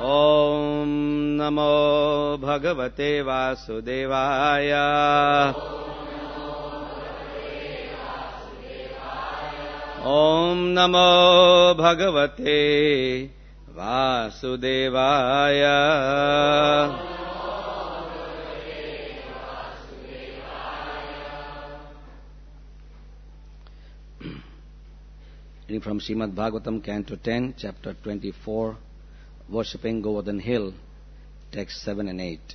ॐ नमो भगवते वासुदेवाय। ॐ नमो भगवते वासुदेवाय। Reading from Srimad Bhagavatam, Canto 10, Chapter 24, Worshipping Govardhan Hill, Texts 7 and 8.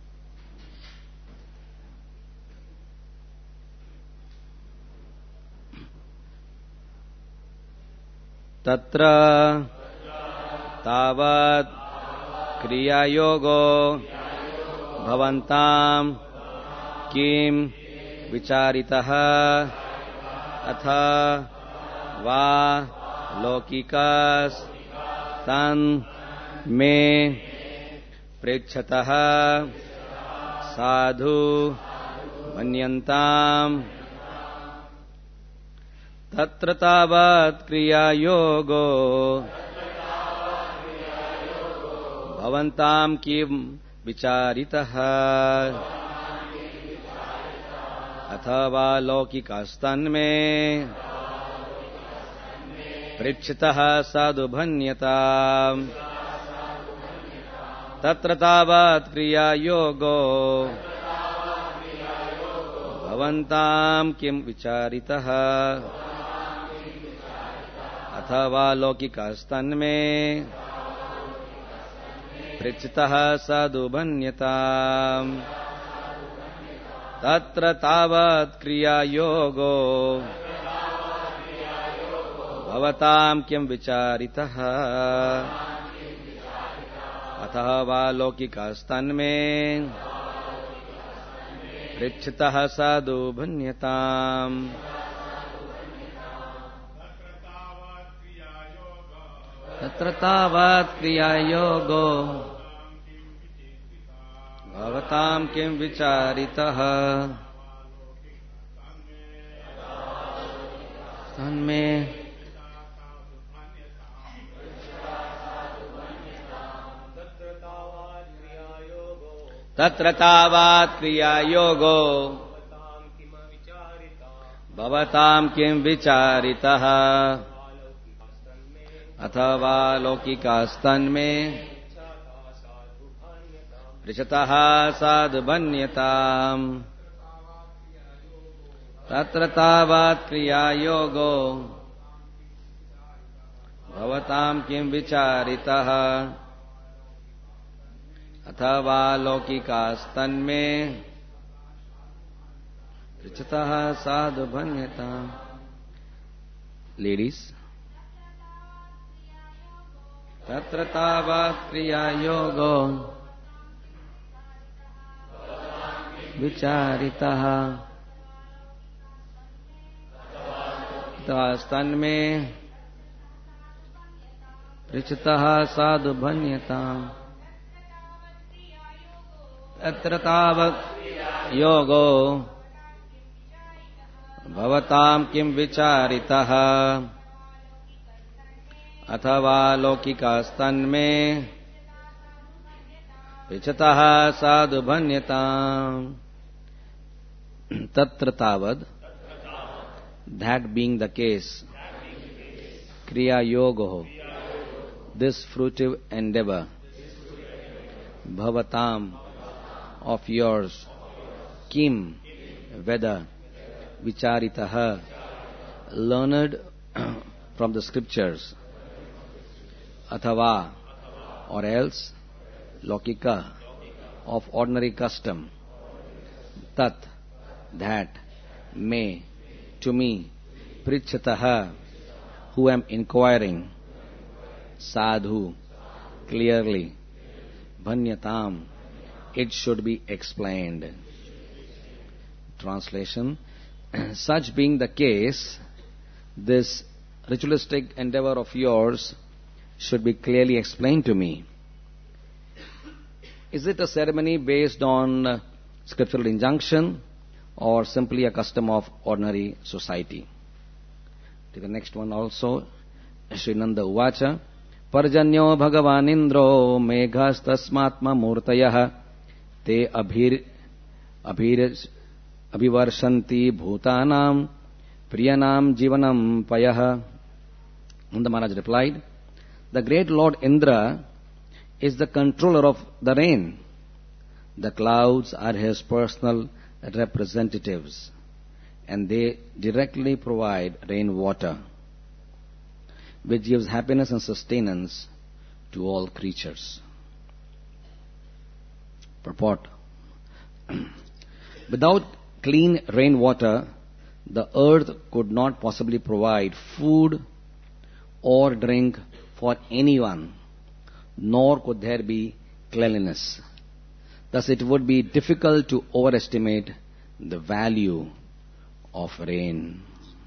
Tatra tavat kriya yogo bhavantam kim vicharitaha atha va lokikas tan me prechataha sadhu manyantam. Tatra tavat kriya yogo bhavantam kim vicharitaha athava lokikas me prechitaha sadhu bhanyatam. Tatra tavat kriya yogo bhavantam kim vicharitaha athava lokikas me prechitaha sadhu bhanyatam. Tatra tavat kriya yogo bhavatam kim vicharitaha athava lokikas me prechitaha sadhu bhanyatam. Tatra tavat kriya yogo bhavatam kim vicharitaha tanme Tatra tavat kriya yogo bhavatam kim vicharitaha athava lokikas me prechataha sadhu bhanyatam. Tatra tavat kriya yogo bhavatam kim vicharitaha athava lokikas me prechataha sadhu bhanyatam. Ladies. Tatra tavat kriya yogo vicharitaha tastan me prechataha sadhu bhanyatam. Tatra tavat yogo bhavatam kim vicharitaha athava lokikas me prechataha sadhu bhanyatam. Tatra tavad, that being the case, kriya yogo, this fruitive endeavor, bhavatam, of yours, kim, whether, vicharitaha, learned from the scriptures, athava, or else, lokika, of ordinary custom, tat, that, me, to me, prichataha, who am inquiring, sadhu, clearly, bhanyatam, it should be explained. Translation. Such being the case, this ritualistic endeavor of yours should be clearly explained to me. Is it a ceremony based on scriptural injunction or simply a custom of ordinary society? To the next one also, Sri Nanda Uvacha, पर्जन्यो भगवानिन्द्रो मेघस्तस्मात्ममूर्तयः ते अभिवर्षन्ति भूतानां प्रियनां जीवनं पयः. Nanda Maharaj replied, the great Lord Indra is the controller of the rain. The clouds are his personal representatives, and they directly provide rainwater, which gives happiness and sustenance to all creatures. Purport. Without clean rainwater, the earth could not possibly provide food or drink for anyone, nor could there be cleanliness. Thus it would be difficult to overestimate the value of rain.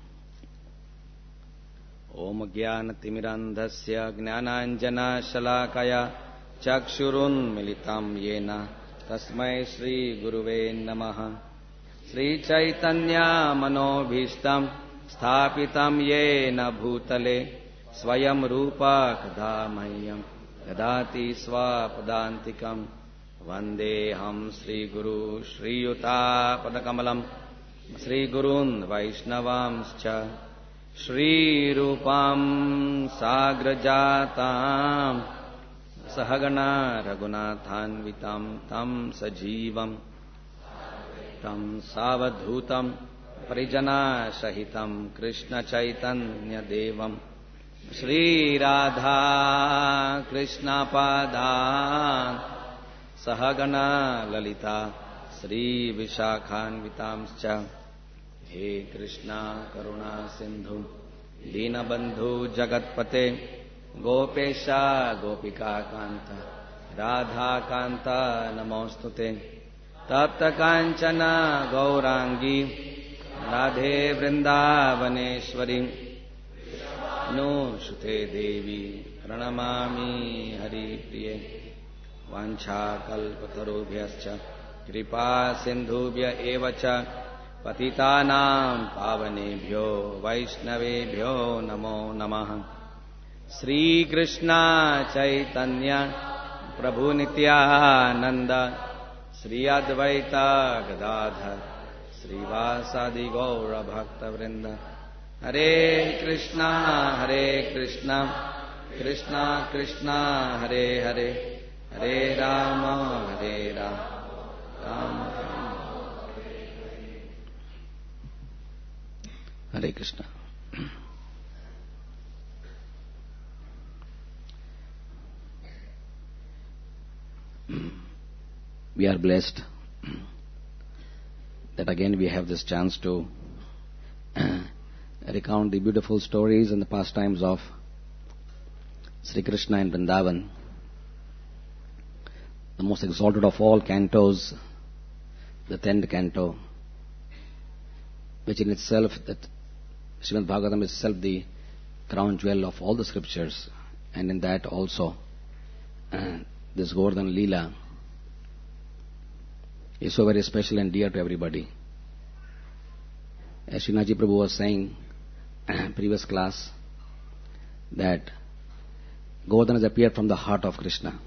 Om Jnana-timirandhasya Jnananjana-shalakaya Chakshurun Militam Yena Tasmai Shri Guruve Namaha. Sri Chaitanya Manobhishtam Sthapitam Yena Bhutale Swayam Rupa Kadamahyam Yadati Swapadantikam Vandeham Sri Guru Sri Yuta Padakamalam Sri Gurun Vaishnavamscha Shri Rupam Sagrajatam Sahagana Raghunathanvitam Tam Sajivam Tam Savadhutam Parijana Sahitam Krishna Chaitanya Devam Shri Radha Krishna Padan Sahagana Lalita Shri Vishakhanvitamscha. He Krishna Karuna Sindhu Deenabandhu Jagatpate Gopesha Gopika Kanta Radha Kanta Namostute Tapta Kanchana Gaurangi Radhe Vrindavaneshwari No Shute Devi Pranamami Hari Priye Vancha Kalpatarubhyascha Kripa Sindhubhya Evacha Patitanam Pavanebhyo Vaishnavebhyo Namo Namaha. Sri Krishna Chaitanya Prabhu Nityananda Sri Advaita Gadadhar Sri Vasadi Gaura Bhakta Vrinda. Hare Krishna Krishna Krishna Hare Hare Hare Rama Hare Rama Rama Rama Hare Krishna. We are blessed that again we have this chance to recount the beautiful stories and the pastimes of Sri Krishna in Vrindavan. The most exalted of all cantos, the 10th canto, which in itself, that Srimad Bhagavatam is itself the crown jewel of all the scriptures, and in that also this Govardhan Leela is so very special and dear to everybody. As Srinathji Prabhu was saying previous class, that Govardhan has appeared from the heart of Krishna.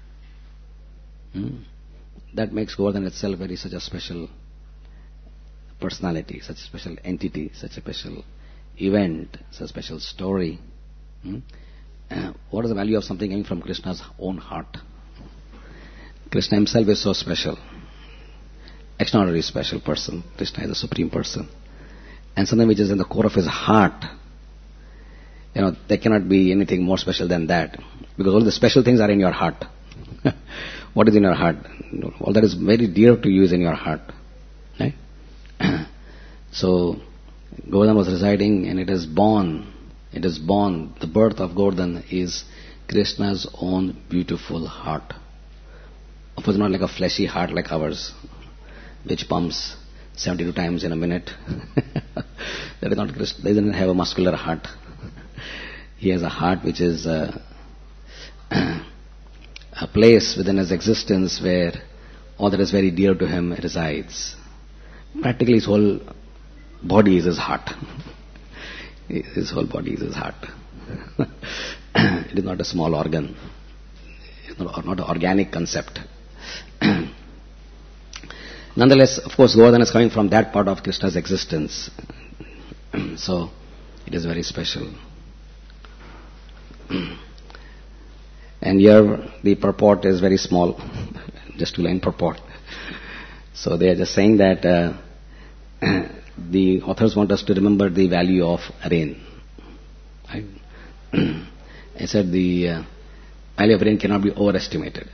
That makes Govardhan itself very such a special personality, such a special entity, such a special event, such a special story. What is the value of something coming from Krishna's own heart? Krishna himself is so special, extraordinarily special person. Krishna is the supreme person. And something which is in the core of his heart, there cannot be anything more special than that. Because all the special things are in your heart. What is in your heart? All that is very dear to you is in your heart. Right? So, Govardhan was residing and it is born. It is born. The birth of Govardhan is Krishna's own beautiful heart. Of course, not like a fleshy heart like ours, which pumps 72 times in a minute. That is not Krishna. He doesn't have a muscular heart. He has a heart which is a place within his existence where all that is very dear to him resides. Practically his whole body is his heart. His whole body is his heart. It is not a small organ. It's not an organic concept. Nonetheless, of course, Govardhan is coming from that part of Krishna's existence. So, it is very special. And here, the purport is very small, just 2-line purport. So, they are just saying that the authors want us to remember the value of rain. Right? I said the value of rain cannot be overestimated.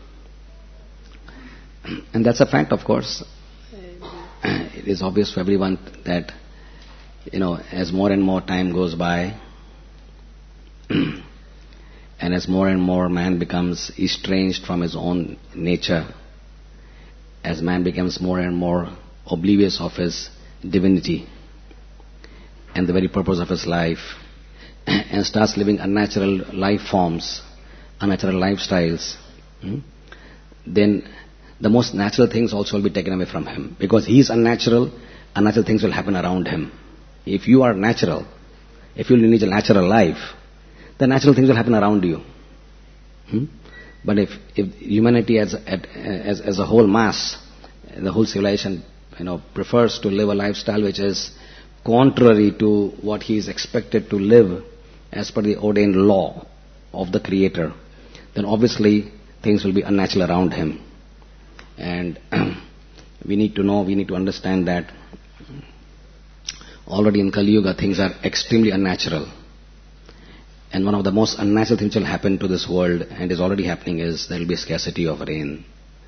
And that's a fact, of course. It is obvious for everyone that, as more and more time goes by, and as more and more man becomes estranged from his own nature, as man becomes more and more oblivious of his divinity and the very purpose of his life, and starts living unnatural life forms, unnatural lifestyles, then the most natural things also will be taken away from him. Because he is unnatural, unnatural things will happen around him. If you are natural, if you lead a natural life, the natural things will happen around you. But if humanity as a whole mass, the whole civilization, prefers to live a lifestyle which is contrary to what he is expected to live as per the ordained law of the Creator, then obviously things will be unnatural around him. And we need to understand that already in Kali Yuga things are extremely unnatural. And one of the most unnatural things will happen to this world, and is already happening, is there will be a scarcity of rain.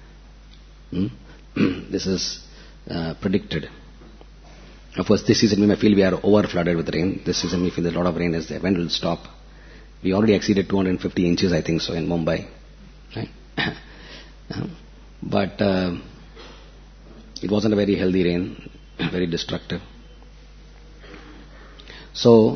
This is predicted. Of course, this season we may feel we are over flooded with rain. This season we feel that a lot of rain is there. When will it stop? We already exceeded 250 inches, I think so, in Mumbai. Right? But it wasn't a very healthy rain, very destructive. So,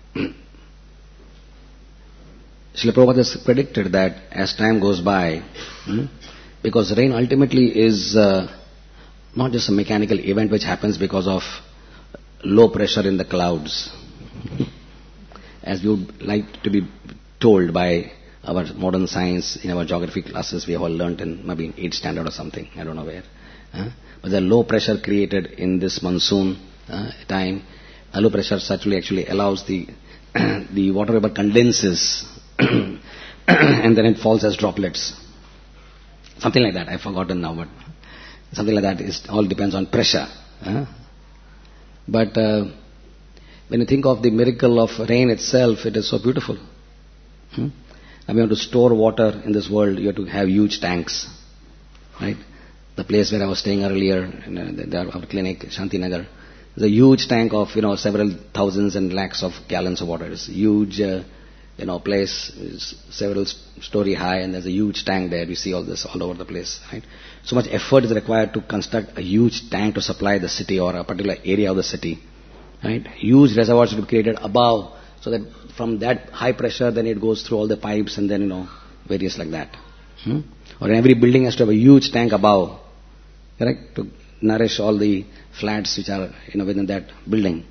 Srila Prabhupada has predicted that as time goes by, because rain ultimately is not just a mechanical event which happens because of low pressure in the clouds, as we would like to be told by our modern science in our geography classes we have all learnt in maybe 8th standard or something, I don't know where. But the low pressure created in this monsoon time, a low pressure actually allows the water vapor condenses and then it falls as droplets. Something like that, I've forgotten now, but something like that. All depends on pressure. But when you think of the miracle of rain itself, it is so beautiful. If you want to store water in this world, you have to have huge tanks. Right? The place where I was staying earlier, in our clinic, Shantinagar, there's a huge tank of, several thousands and lakhs of gallons of water. It's a huge, place, is several story high, and there's a huge tank there. We see all this all over the place. Right? So much effort is required to construct a huge tank to supply the city or a particular area of the city. Right? Huge reservoirs should be created above, so that from that high pressure, then it goes through all the pipes and then, various like that. Or every building has to have a huge tank above, correct, to nourish all the flats which are, within that building.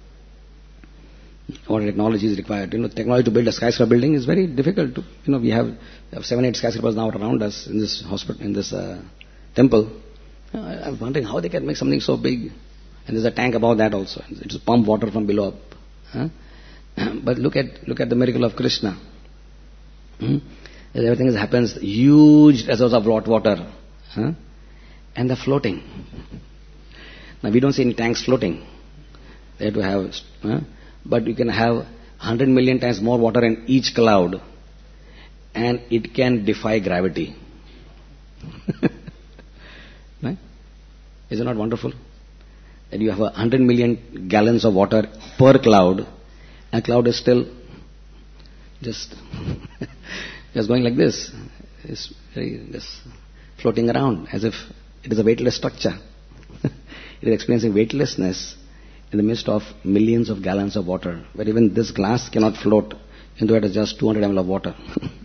What technology is required? Technology to build a skyscraper building is very difficult. We have 7-8 skyscrapers now around us in this hospital, in this temple. I'm wondering how they can make something so big. And there's a tank above that also. It's pump water from below up. But look at the miracle of Krishna. Everything happens, huge reservoirs of hot water. And they're floating. Now we don't see any tanks floating. They have to have... but you can have 100 million times more water in each cloud, and it can defy gravity. Right? Is it not wonderful? That you have 100 million gallons of water per cloud, and a cloud is still just going like this. It's just floating around as if it is a weightless structure. It is experiencing weightlessness in the midst of millions of gallons of water, where even this glass cannot float into it is just 200 ml of water.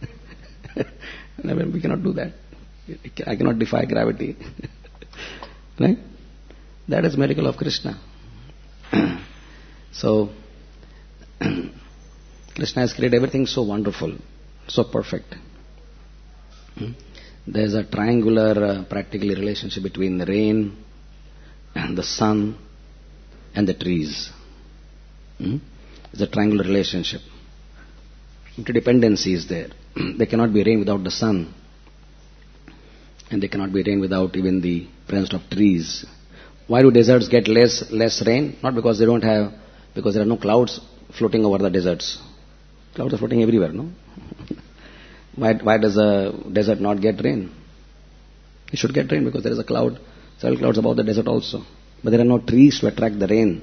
We cannot do that. I cannot defy gravity. Right? That is miracle of Krishna. So, Krishna has created everything so wonderful, so perfect. Hmm? There's a triangular, practically relationship between the rain and the sun and the trees. Hmm? It's a triangular relationship. Interdependency is there. There cannot be rain without the sun, and there cannot be rain without even the presence of trees. Why do deserts get less rain? Not because because there are no clouds floating over the deserts. Clouds are floating everywhere, no? Why does a desert not get rain? It should get rain because there is several clouds above the desert also. But there are no trees to attract the rain.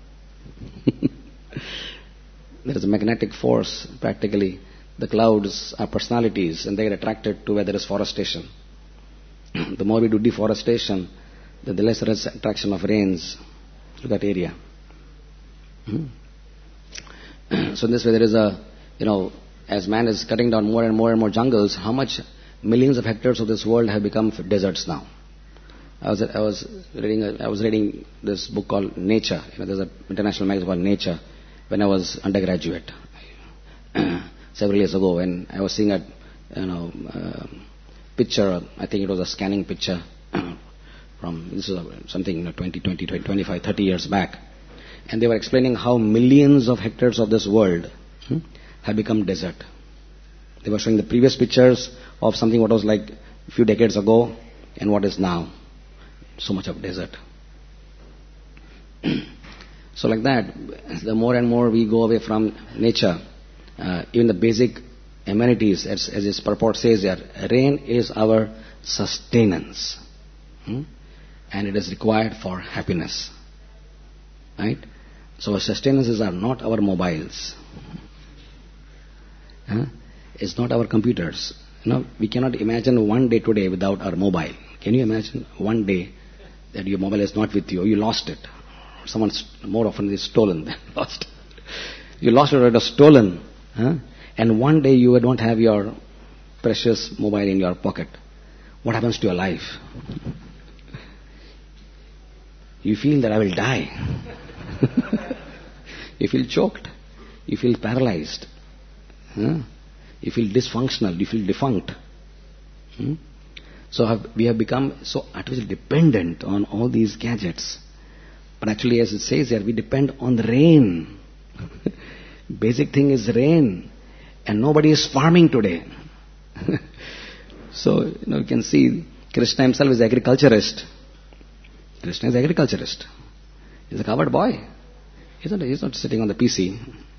There is a magnetic force, practically. The clouds are personalities and they get attracted to where there is forestation. The more we do deforestation, the lesser is attraction of rains to that area. So in this way there is as man is cutting down more and more jungles, how much millions of hectares of this world have become deserts now. I was reading this book called Nature. There's an international magazine called Nature when I was undergraduate several years ago, when I was seeing a picture. I think it was a scanning picture from this is something 25, 30 years back, and they were explaining how millions of hectares of this world have become desert. They were showing the previous pictures of something what was like a few decades ago and what is now. So much of desert. So like that, the more and more we go away from nature, even the basic amenities, as its purport says here, rain is our sustenance. And it is required for happiness. Right? So our sustenances are not our mobiles. It's not our computers. We cannot imagine one day today without our mobile. Can you imagine one day that your mobile is not with you, or you lost it? Someone, more often is stolen than lost. You lost it or it was stolen. And one day you don't have your precious mobile in your pocket. What happens to your life? You feel that I will die. You feel choked. You feel paralyzed. You feel dysfunctional. You feel defunct. So we have become so artificially dependent on all these gadgets. But actually, as it says here, we depend on the rain. Basic thing is rain. And nobody is farming today. So, you can see Krishna himself is agriculturist. Krishna is agriculturist. He's a covered boy. He's not sitting on the PC.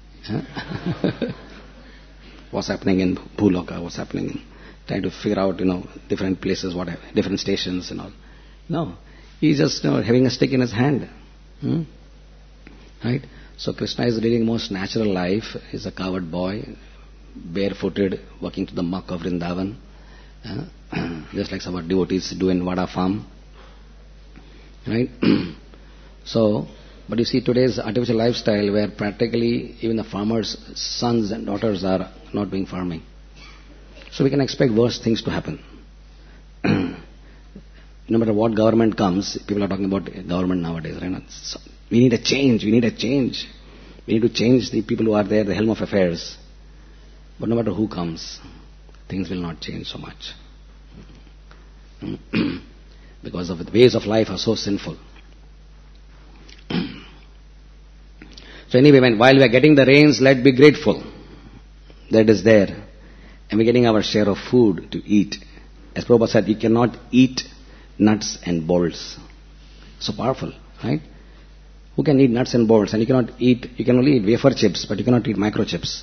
What's happening in Bhuloka, what's happening in trying to figure out, different places, whatever, different stations and all. No. He's just having a stick in his hand. Right? So Krishna is leading the most natural life. He's a coward boy, barefooted, walking to the muck of Vrindavan. Just like some of our devotees do in Vada farm. Right? So, but you see today's artificial lifestyle where practically even the farmers' sons and daughters are not doing farming. So we can expect worse things to happen. No matter what government comes, people are talking about government nowadays. Right? So we need a change. We need to change the people who are there, the helm of affairs. But no matter who comes, things will not change so much. Because of the ways of life are so sinful. So anyway, while we are getting the rains, let's be grateful that it is there. And we're getting our share of food to eat. As Prabhupada said, you cannot eat nuts and bolts. So powerful, right? Who can eat nuts and bolts? And you can only eat wafer chips, but you cannot eat microchips.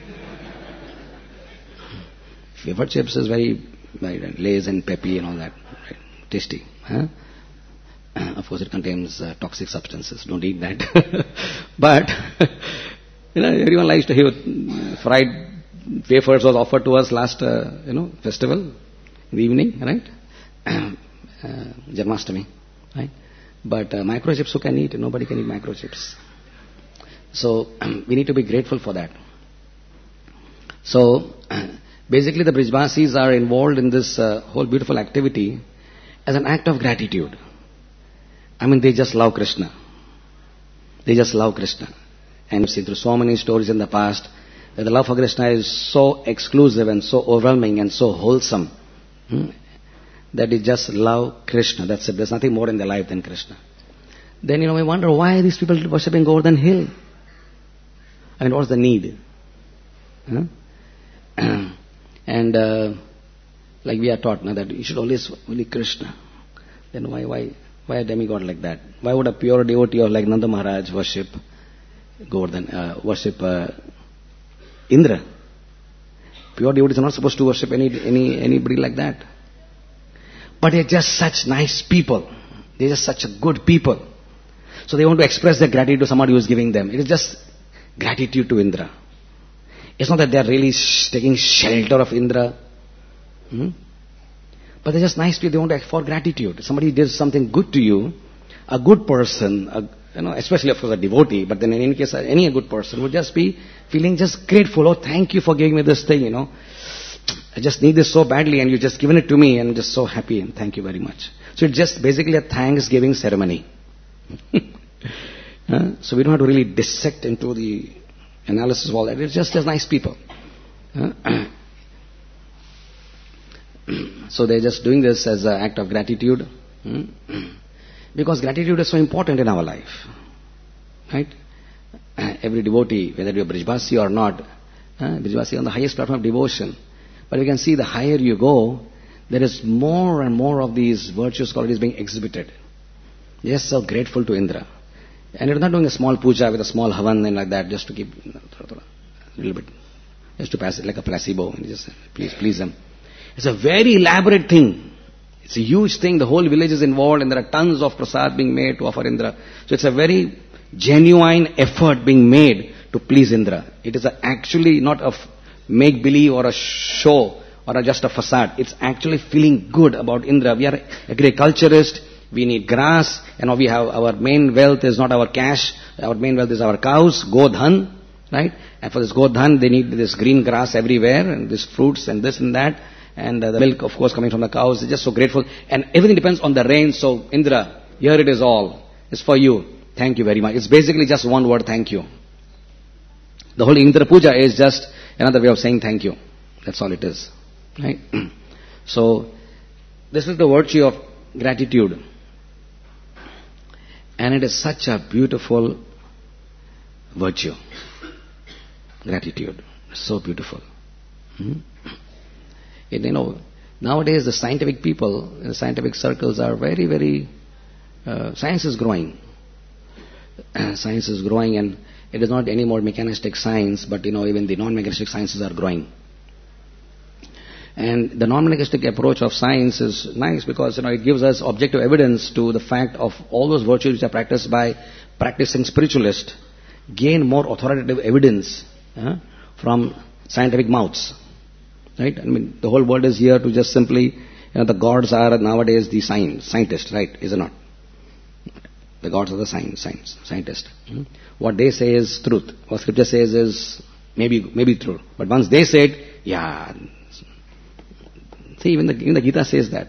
Wafer chips is very Lay's and peppy and all that. Right? Tasty. Of course, it contains toxic substances. Don't eat that. But, everyone likes to have fried wafers was offered to us last, festival in the evening, right? Janmashtami, right? But microchips, who can eat? Nobody can eat microchips. So, we need to be grateful for that. So, basically the Brijvasis are involved in this whole beautiful activity as an act of gratitude. They just love Krishna. They just love Krishna. And you've seen through so many stories in the past that the love for Krishna is so exclusive and so overwhelming and so wholesome, that you just love Krishna. That's it. There's nothing more in their life than Krishna. Then, we wonder why these people worshipping Govardhan Hill. I mean, what's the need? And like we are taught now that you should always only Krishna. Then why a demigod like that? Why would a pure devotee of like Nanda Maharaj worship Govardhan, worship Indra? Pure devotees are not supposed to worship anybody like that. But they're just such nice people. They're just such a good people. So they want to express their gratitude to somebody who is giving them. It is just gratitude to Indra. It's not that they're really taking shelter of Indra. But they're just nice people. They want to act for gratitude. Somebody does something good to you, a good person, especially of course a devotee, but then in any case, any good person would just be feeling just grateful. Oh, thank you for giving me this thing, I just need this so badly and you just given it to me and I'm just so happy and thank you very much. So it's just basically a thanksgiving ceremony. So we don't have to really dissect into the analysis of all that. It's just as nice people. So they're just doing this as an act of gratitude. Because gratitude is so important in our life. Right? Every devotee, whether you're Brijvasi or not, Brijvasi on the highest platform of devotion. But you can see the higher you go, there is more and more of these virtuous qualities being exhibited. They're just so grateful to Indra. And you're not doing a small puja with a small havan and like that, just to keep a little bit, just to pass it like a placebo, and just please them. It's a very elaborate thing. It's a huge thing. The whole village is involved, and there are tons of prasad being made to offer Indra. So it's a very genuine effort being made to please Indra. It is actually not a make-believe or a show or just a facade. It's actually feeling good about Indra. We are agriculturists. We need grass, and we have our main wealth is not our cash. Our main wealth is our cows, Godhan, right? And for this Godhan, they need this green grass everywhere, and these fruits and this and that, and the milk, of course, coming from the cows. They're just so grateful, and everything depends on the rain. So Indra, here it is all. It's for you. Thank you very much. It's basically just one word, thank you. The whole Indra Puja is just another way of saying thank you. That's all it is, right? So this is the virtue of gratitude. And it is such a beautiful virtue. Gratitude. So beautiful. Nowadays the scientific people, in the scientific circles are very, very, science is growing. Science is growing, and it is not any more mechanistic science, but even the non-mechanistic sciences are growing. And the non-mechanistic approach of science is nice because it gives us objective evidence to the fact of all those virtues which are practiced by practicing spiritualists gain more authoritative evidence from scientific mouths. Right? I mean, the whole world is here to just simply, the gods are nowadays the scientists, right? Is it not? The gods are the scientists. What they say is truth. What scripture says is maybe true. But once they say it, yeah. See, even the Gita says that.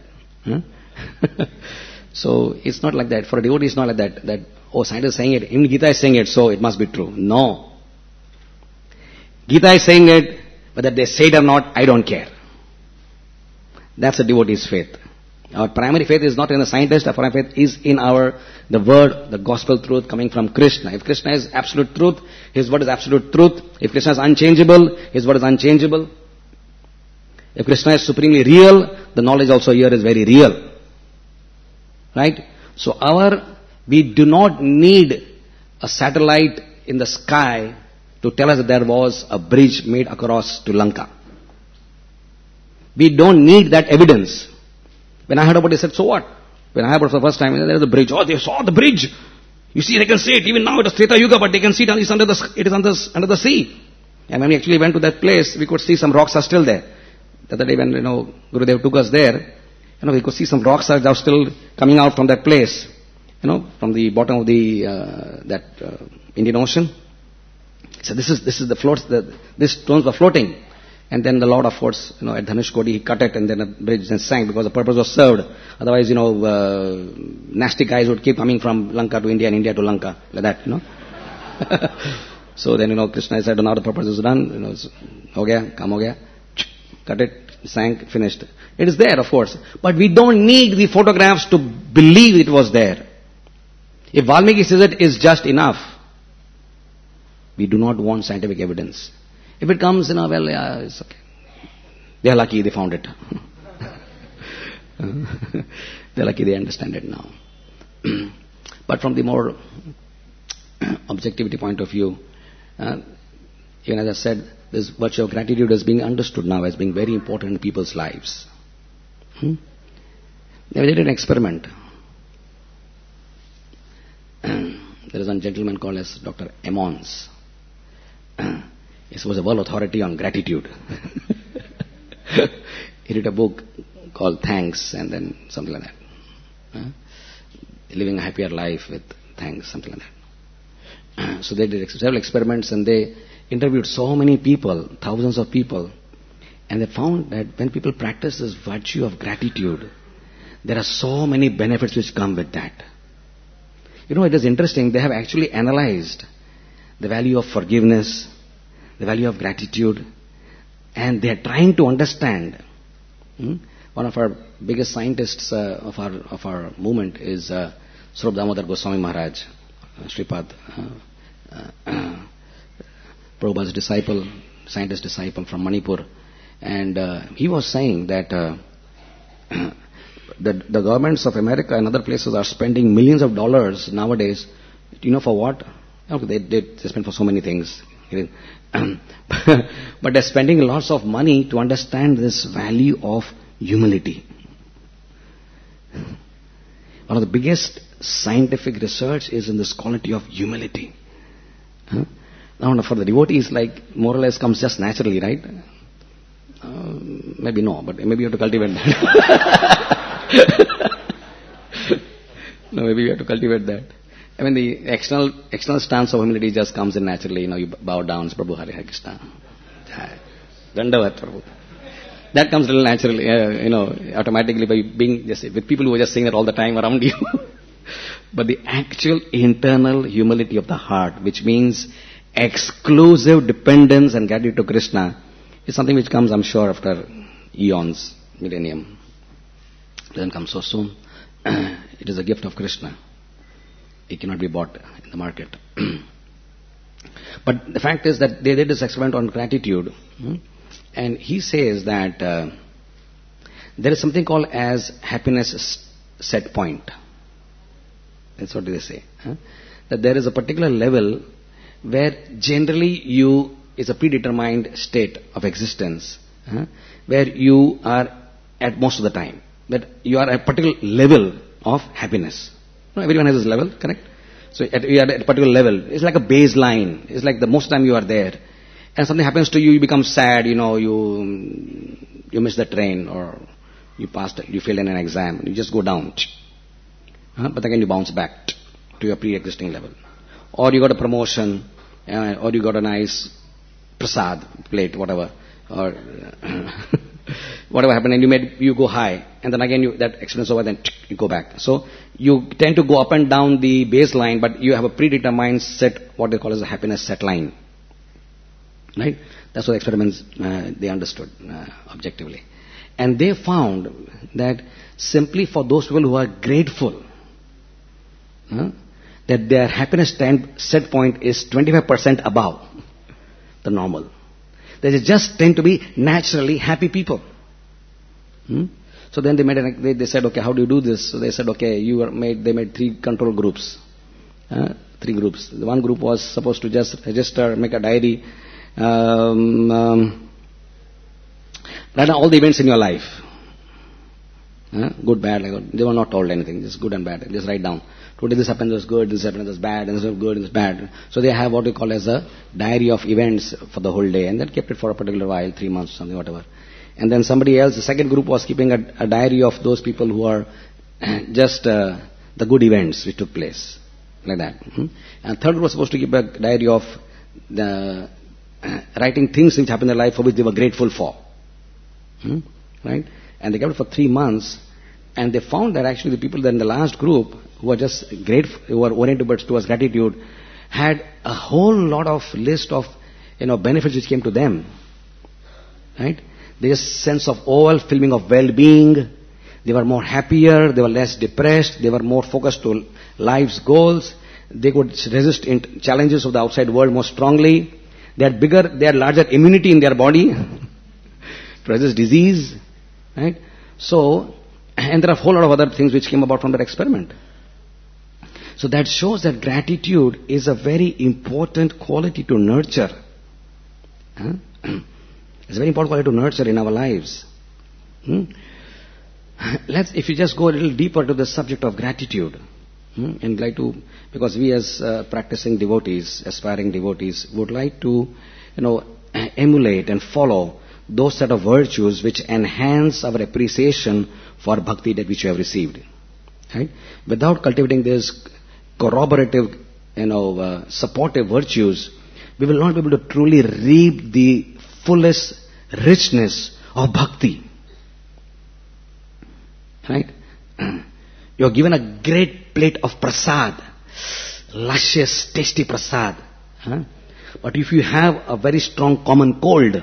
So it's not like that. For a devotee, it's not like that. Scientist is saying it. Even Gita is saying it, so it must be true. No. Gita is saying it, whether they say it or not, I don't care. That's a devotee's faith. Our primary faith is not in the scientist. Our primary faith is in the word, the gospel truth coming from Krishna. If Krishna is absolute truth, His word is absolute truth. If Krishna is unchangeable, His word is unchangeable. If Krishna is supremely real, the knowledge also here is very real. Right? So we do not need a satellite in the sky to tell us that there was a bridge made across to Lanka. We don't need that evidence. When I heard about it, I said, so what? When I heard about it for the first time, there is a bridge. Oh, they saw the bridge. You see, they can see it. Even now it is Treta Yuga, but they can see it is under the sea. And when we actually went to that place, we could see some rocks are still there. The other day when, Gurudev took us there, we could see some rocks are still coming out from that place, from the bottom of that Indian Ocean. So this is the floats, these stones were floating. And then the Lord, of course, at Dhanushkodi, he cut it and then the bridge then sank because the purpose was served. Otherwise, nasty guys would keep coming from Lanka to India and India to Lanka, like that, So then, Krishna said, now the purpose is done. Ho gaya, kam ho gaya. Cut it, sank, finished. It is there, of course. But we don't need the photographs to believe it was there. If Valmiki says it is just enough. We do not want scientific evidence. If it comes, well, yeah, it's okay. They are lucky they found it. They're lucky they understand it now. But from the more objectivity point of view, even as I said, this virtue of gratitude is being understood now as being very important in people's lives. They did an experiment. There is one gentleman called as Dr. Emmons. He was a world authority on gratitude. He wrote a book called Thanks, and then something like that. Living a happier life with thanks, something like that. So they did several experiments, and they interviewed so many people, thousands of people, and they found that when people practice this virtue of gratitude, there are so many benefits which come with that. It is interesting, they have actually analyzed the value of forgiveness, the value of gratitude, and they are trying to understand. One of our biggest scientists of our movement is Swarup Damodar Goswami Maharaj, Sripad, Prabhupada's disciple, scientist disciple from Manipur. And he was saying that the governments of America and other places are spending millions of dollars nowadays. For what? Okay, they spend for so many things. But they're spending lots of money to understand this value of humility. One of the biggest scientific research is in this quality of humility. Now, for the devotees, more or less comes just naturally, right? Maybe no, but maybe you have to cultivate that. No, maybe you have to cultivate that. The external stance of humility just comes in naturally. You bow down, Prabhu Hare Krishna. Dandavat, Prabhu. That comes little naturally, automatically by being just with people who are just saying that all the time around you. But the actual internal humility of the heart, which means exclusive dependence and gratitude to Krishna, is something which comes, I'm sure, after eons, millennium. It doesn't come so soon. It is a gift of Krishna. It cannot be bought in the market. But the fact is that they did this experiment on gratitude. And he says that there is something called as happiness set point. That's what they say. That there is a particular level where generally is a predetermined state of existence, where you are at most of the time. That you are at a particular level of happiness. Everyone has this level, correct? So you are at a particular level. It's like a baseline. It's like the most time you are there. And something happens to you, you become sad, you miss the train, or you failed in an exam, you just go down. But again you bounce back to your pre-existing level. Or you got a promotion, or you got a nice prasad plate, whatever, or whatever happened, and you go high, and then again that experience over, then you go back. So you tend to go up and down the baseline, but you have a predetermined set, what they call as a happiness set line. Right? That's what experiments they understood objectively. And they found that simply for those people who are grateful, that their happiness set point is 25% above the normal. They just tend to be naturally happy people. So then they said, okay, how do you do this? So they said, okay, they made 3 control groups. 3 groups. The one group was supposed to just register, make a diary, write down all the events in your life. Good, bad. They were not told anything, just good and bad. Just write down. Today this happened, was good, this happened, was bad, and this was good, and this was bad. So they have what we call as a diary of events for the whole day, and then kept it for a particular while, 3 months, something, whatever. And then somebody else, the second group was keeping a diary of those people who are just the good events which took place, like that. And third group was supposed to keep a diary of the writing things which happened in their life for which they were grateful for. Right? And they kept it for 3 months, and they found that actually the people in the last group who were just grateful, who were oriented towards gratitude, had a whole lot of list of, benefits which came to them. Right? There's a sense of overfilling of well-being. They were more happier. They were less depressed. They were more focused to life's goals. They could resist challenges of the outside world more strongly. They had larger immunity in their body to resist disease. Right? So, and there are a whole lot of other things which came about from that experiment. So that shows that gratitude is a very important quality to nurture. It's a very important quality to nurture in our lives. If you just go a little deeper to the subject of gratitude, and like to, because we as practicing devotees, aspiring devotees, would like to, emulate and follow those set of virtues which enhance our appreciation for bhakti that which we have received. Right? Without cultivating these corroborative, supportive virtues, we will not be able to truly reap the fullest richness of bhakti. Right? You are given a great plate of prasad, luscious, tasty prasad. But if you have a very strong common cold,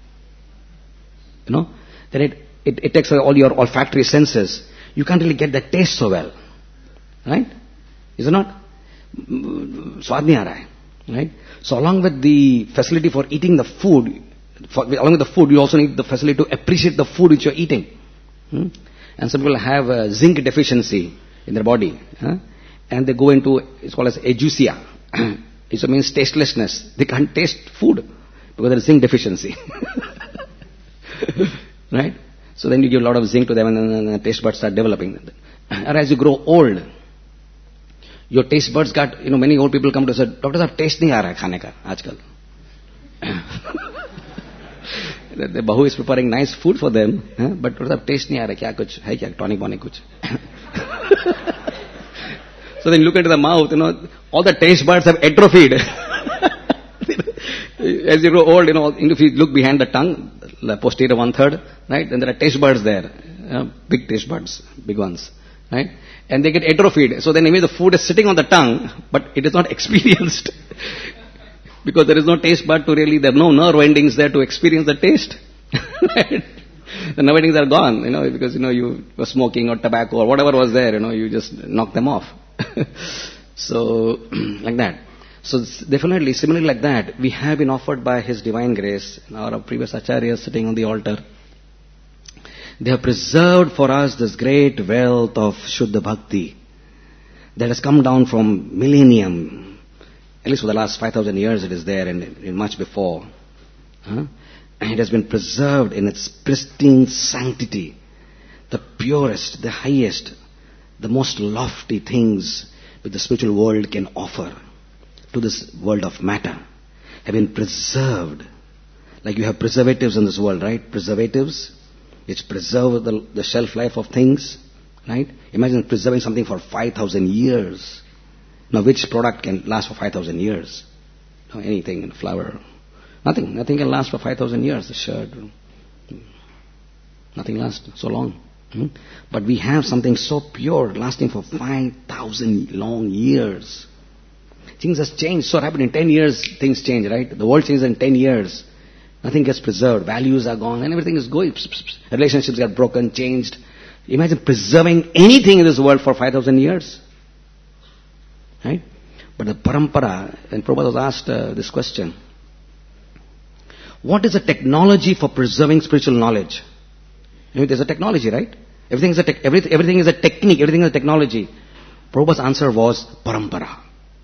then it takes away all your olfactory senses. You can't really get the taste so well. Right? Is it not? Swad nahi aa raha hai. Right? So along with the facility for eating the food, along with the food, you also need the facility to appreciate the food which you are eating. And some people have a zinc deficiency in their body. And they go into, it's called as ajusia. It means tastelessness. They can't taste food because there is zinc deficiency. Right? So then you give a lot of zinc to them and then the taste buds start developing. And as you grow old, your taste buds got, many old people come to say, Doctor Sahab, taste nahi aa raha hai khane ka, aajkal. The bahu is preparing nice food for them, but Doctor Sahab, taste nahi aa raha, kya kuch, hai kya, tonic bonic kuch. So then you look into the mouth, all the taste buds have atrophied. As you grow old, if you look behind the tongue, the posterior 1/3, right, then there are taste buds there, big taste buds, big ones, right? And they get atrophied. So then maybe the food is sitting on the tongue, but it is not experienced. Because there is no taste bud to really, there are no nerve endings there to experience the taste. Right? The nerve endings are gone, because, you were smoking or tobacco or whatever was there, you just knocked them off. So, like that. So definitely, similarly like that, we have been offered by His Divine Grace, our previous acharyas sitting on the altar. They have preserved for us this great wealth of Shuddha Bhakti that has come down from millennium. At least for the last 5,000 years it is there and much before. And it has been preserved in its pristine sanctity. The purest, the highest, the most lofty things which the spiritual world can offer to this world of matter have been preserved. Like you have preservatives in this world, right? Preservatives which preserve the shelf life of things, right? Imagine preserving something for 5,000 years. Now which product can last for 5,000 years? Anything in flour. Nothing can last for 5,000 years. The shirt. Nothing lasts so long. But we have something so pure lasting for 5,000 long years. Things have changed so rapidly. In 10 years, things change, right? The world changes in 10 years. Nothing gets preserved. Values are gone and everything is going. Relationships get broken, changed. Imagine preserving anything in this world for 5,000 years. Right? But the parampara, and Prabhupada was asked this question. What is the technology for preserving spiritual knowledge? There's a technology, right? Everything is a technique, everything is a technology. Prabhupada's answer was parampara.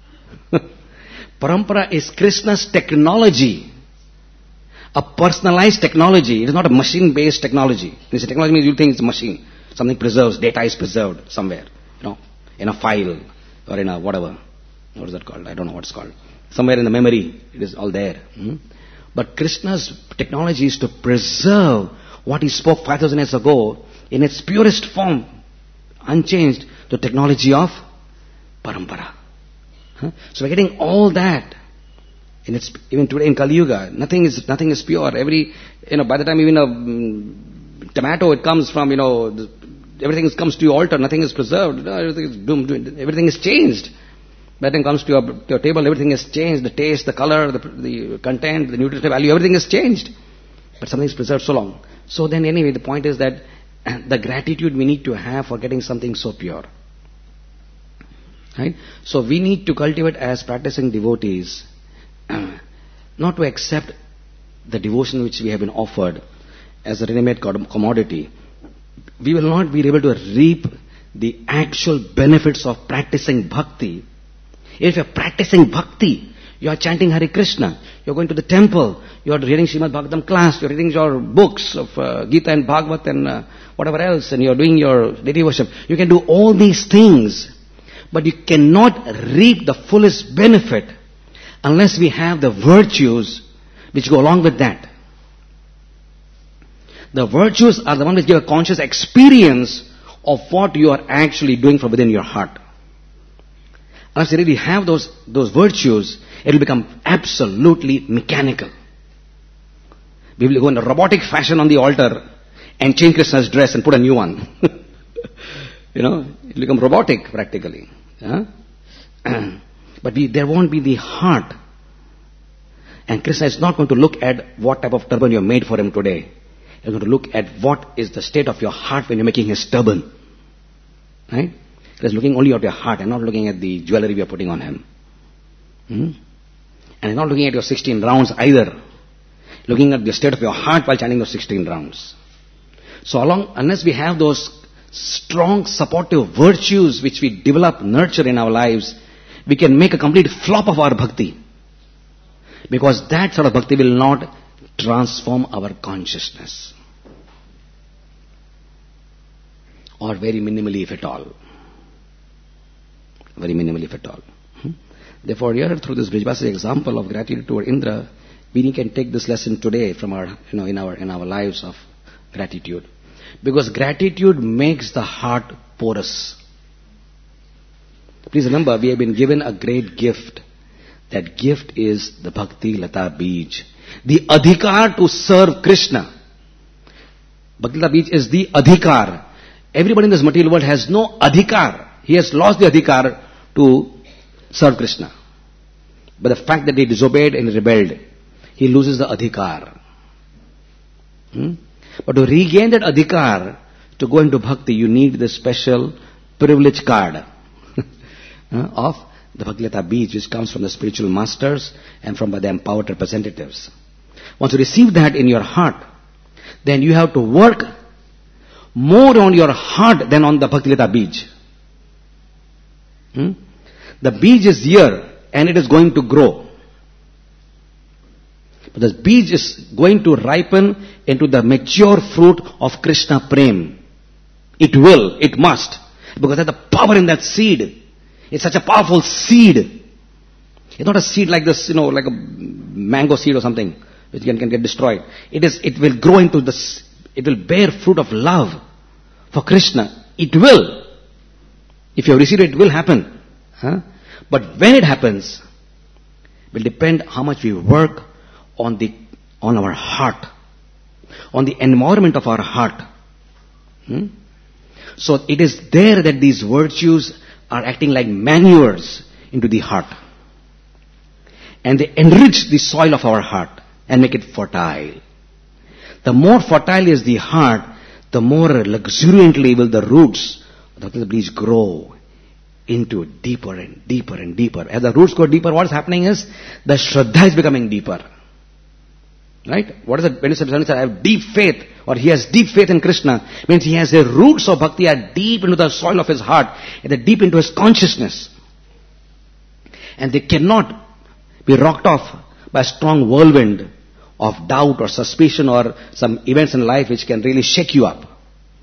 Parampara is Krishna's technology. A personalized technology. It is not a machine-based technology. When you say technology means you think it's a machine. Something preserves, data is preserved somewhere. In a file or in a whatever. What is that called? I don't know what it's called. Somewhere in the memory, it is all there. But Krishna's technology is to preserve what he spoke 5,000 years ago in its purest form, unchanged, the technology of parampara. So we're getting all that. Even today in Kali Yuga, nothing is pure. By the time even a tomato, it comes from, everything comes to your altar, nothing is preserved. Everything is doomed. Everything is changed. By the time it comes to your table, everything has changed. The taste, the color, the content, the nutritional value, everything has changed. But something is preserved so long. So then anyway, the point is that the gratitude we need to have for getting something so pure. Right? So we need to cultivate as practicing devotees, not to accept the devotion which we have been offered as a ready-made commodity. We will not be able to reap the actual benefits of practicing bhakti. If you are practicing bhakti, you are chanting Hare Krishna, you are going to the temple, you are reading Srimad Bhagavatam class, you are reading your books of Gita and Bhagavat and whatever else, and you are doing your daily worship. You can do all these things, but you cannot reap the fullest benefit unless we have the virtues which go along with that. The virtues are the ones which give a conscious experience of what you are actually doing from within your heart. Unless you really have those virtues, it will become absolutely mechanical. We will go in a robotic fashion on the altar and change Krishna's dress and put a new one. It will become robotic practically. Yeah? But there won't be the heart. And Krishna is not going to look at what type of turban you have made for him today. He's going to look at what is the state of your heart when you're making his turban. Right? He's looking only at your heart and not looking at the jewelry we are putting on him. And he's not looking at your 16 rounds either. Looking at the state of your heart while chanting those 16 rounds. So unless we have those strong supportive virtues which we develop, nurture in our lives, we can make a complete flop of our bhakti. Because that sort of bhakti will not transform our consciousness. Or very minimally if at all. Very minimally if at all. Therefore here through this Brijbasi example of gratitude toward Indra, we can take this lesson today from our, in our lives of gratitude. Because gratitude makes the heart porous. Please remember, we have been given a great gift. That gift is the Bhakti Lata Bij. The adhikar to serve Krishna. Bhakti Lata Bij is the adhikar. Everybody in this material world has no adhikar. He has lost the adhikar to serve Krishna. But the fact that he disobeyed and rebelled, he loses the adhikar. But to regain that adhikar, to go into bhakti, you need the special privilege card of the Bhakti Lata Bij, which comes from the spiritual masters and from the empowered representatives. Once you receive that in your heart, then you have to work more on your heart than on the Bhakti Lata Bij. The Bij is here and it is going to grow. But the Bij is going to ripen into the mature fruit of Krishna Prem. It will, it must. Because there's the power in that seed. It's such a powerful seed. It's not a seed like this, like a mango seed or something, which can get destroyed. It will grow into this, it will bear fruit of love for Krishna. It will. If you have received it, it will happen. But when it happens, will depend how much we work on our heart, on the environment of our heart. So it is there that these virtues are acting like manures into the heart. And they enrich the soil of our heart and make it fertile. The more fertile is the heart, the more luxuriantly will the roots of the Bij grow into deeper and deeper and deeper. As the roots go deeper, what is happening is the Shraddha is becoming deeper. Right? What is it? When you say, I have deep faith, or he has deep faith in Krishna, means he has the roots of bhakti are deep into the soil of his heart, and they're deep into his consciousness. And they cannot be rocked off by a strong whirlwind of doubt or suspicion or some events in life which can really shake you up.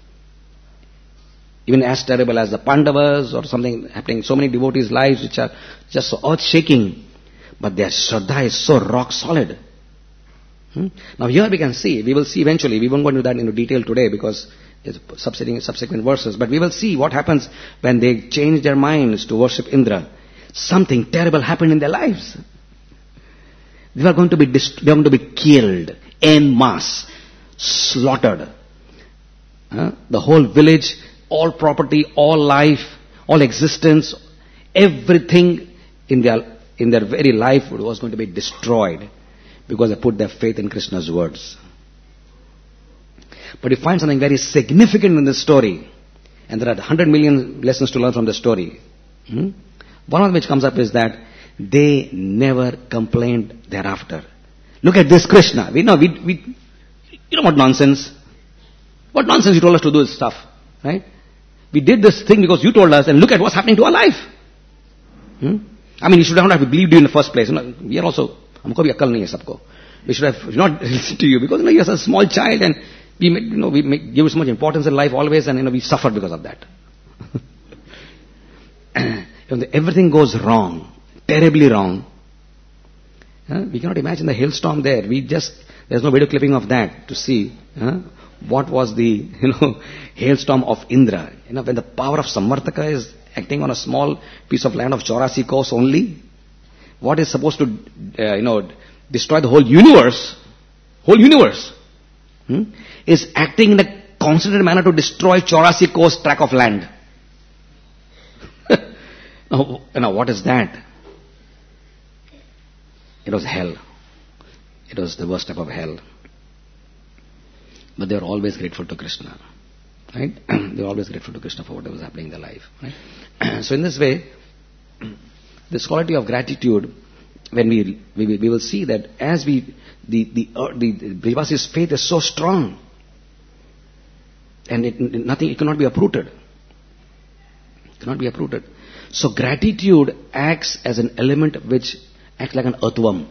Even as terrible as the Pandavas or something happening, so many devotees' lives which are just so earth-shaking, but their Shraddha is so rock solid. Now here we will see eventually, we won't go into that into detail today because it's subsequent verses, but we will see what happens when they change their minds to worship Indra. Something terrible happened in their lives. They are going to be killed en masse, slaughtered. The whole village, all property, all life, all existence, everything in their very life was going to be destroyed because they put their faith in Krishna's words. But you find something very significant in this story, and there are 100 million lessons to learn from the story. One of which comes up is that they never complained thereafter. Look at this Krishna. You know what nonsense. What nonsense you told us to do this stuff, right? We did this thing because you told us, and look at what's happening to our life. I mean, you should not have believed you in the first place. We are also, humko bhi akal nahi hai sabko. We should have not listened to you because you're a small child, and we give so much importance in life always, and we suffer because of that. Everything goes wrong, terribly wrong. We cannot imagine the hailstorm there. There's no video clipping of that to see what was the hailstorm of Indra. When the power of Samvartaka is acting on a small piece of land of 84 course only, what is supposed to destroy the whole universe, is acting in a concentrated manner to destroy 84 course tract of land. Now what is that? It was hell. It was the worst type of hell. But they were always grateful to Krishna. Right? They were always grateful to Krishna for whatever was happening in their life. Right? So in this way, this quality of gratitude, when we will see that as the Brihvasi's faith is so strong, and it cannot be uprooted. It cannot be uprooted. So gratitude acts as an element which acts like an earthworm.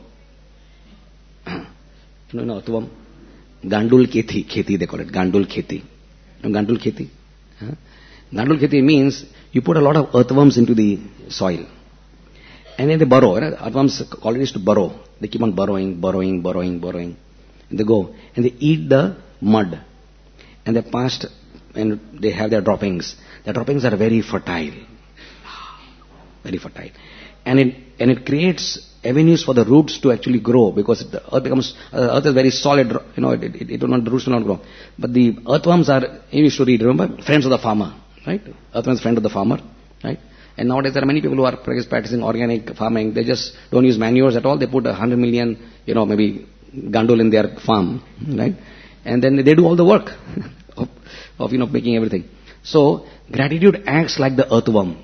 You know earthworm? Gandul kheti, they call it. Gandul kheti. You know Gandul kheti? Gandul kheti means you put a lot of earthworms into the soil. And then they burrow. Earthworms' quality is to burrow. They keep on burrowing. And they go. And they eat the mud. And they passed, and they have their droppings. Their droppings are very fertile. Very fertile. And it creates avenues for the roots to actually grow, because the earth is very solid, the roots will not grow. But the earthworms are, you used to read, remember, friends of the farmer, right? Earthworms, friend of the farmer, right? And nowadays there are many people who are practicing organic farming. They just don't use manures at all. They put 100 million, maybe gandul in their farm, right? And then they do all the work of making everything. So gratitude acts like the earthworm.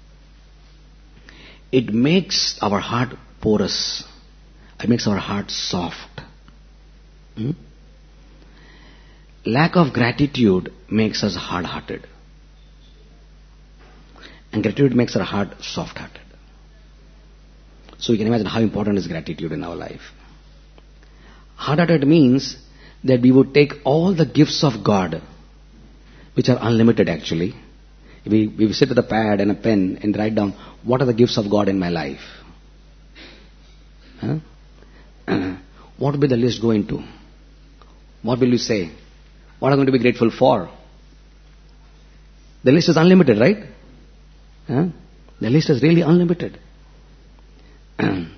It makes our heart porous. It makes our heart soft. Lack of gratitude makes us hard-hearted. And gratitude makes our heart soft-hearted. So you can imagine how important is gratitude in our life. Hard-hearted means that we would take all the gifts of God, which are unlimited actually. We sit with a pad and a pen and write down, what are the gifts of God in my life? What will the list go into? What will you say? What are you going to be grateful for? The list is unlimited, right? The list is really unlimited. There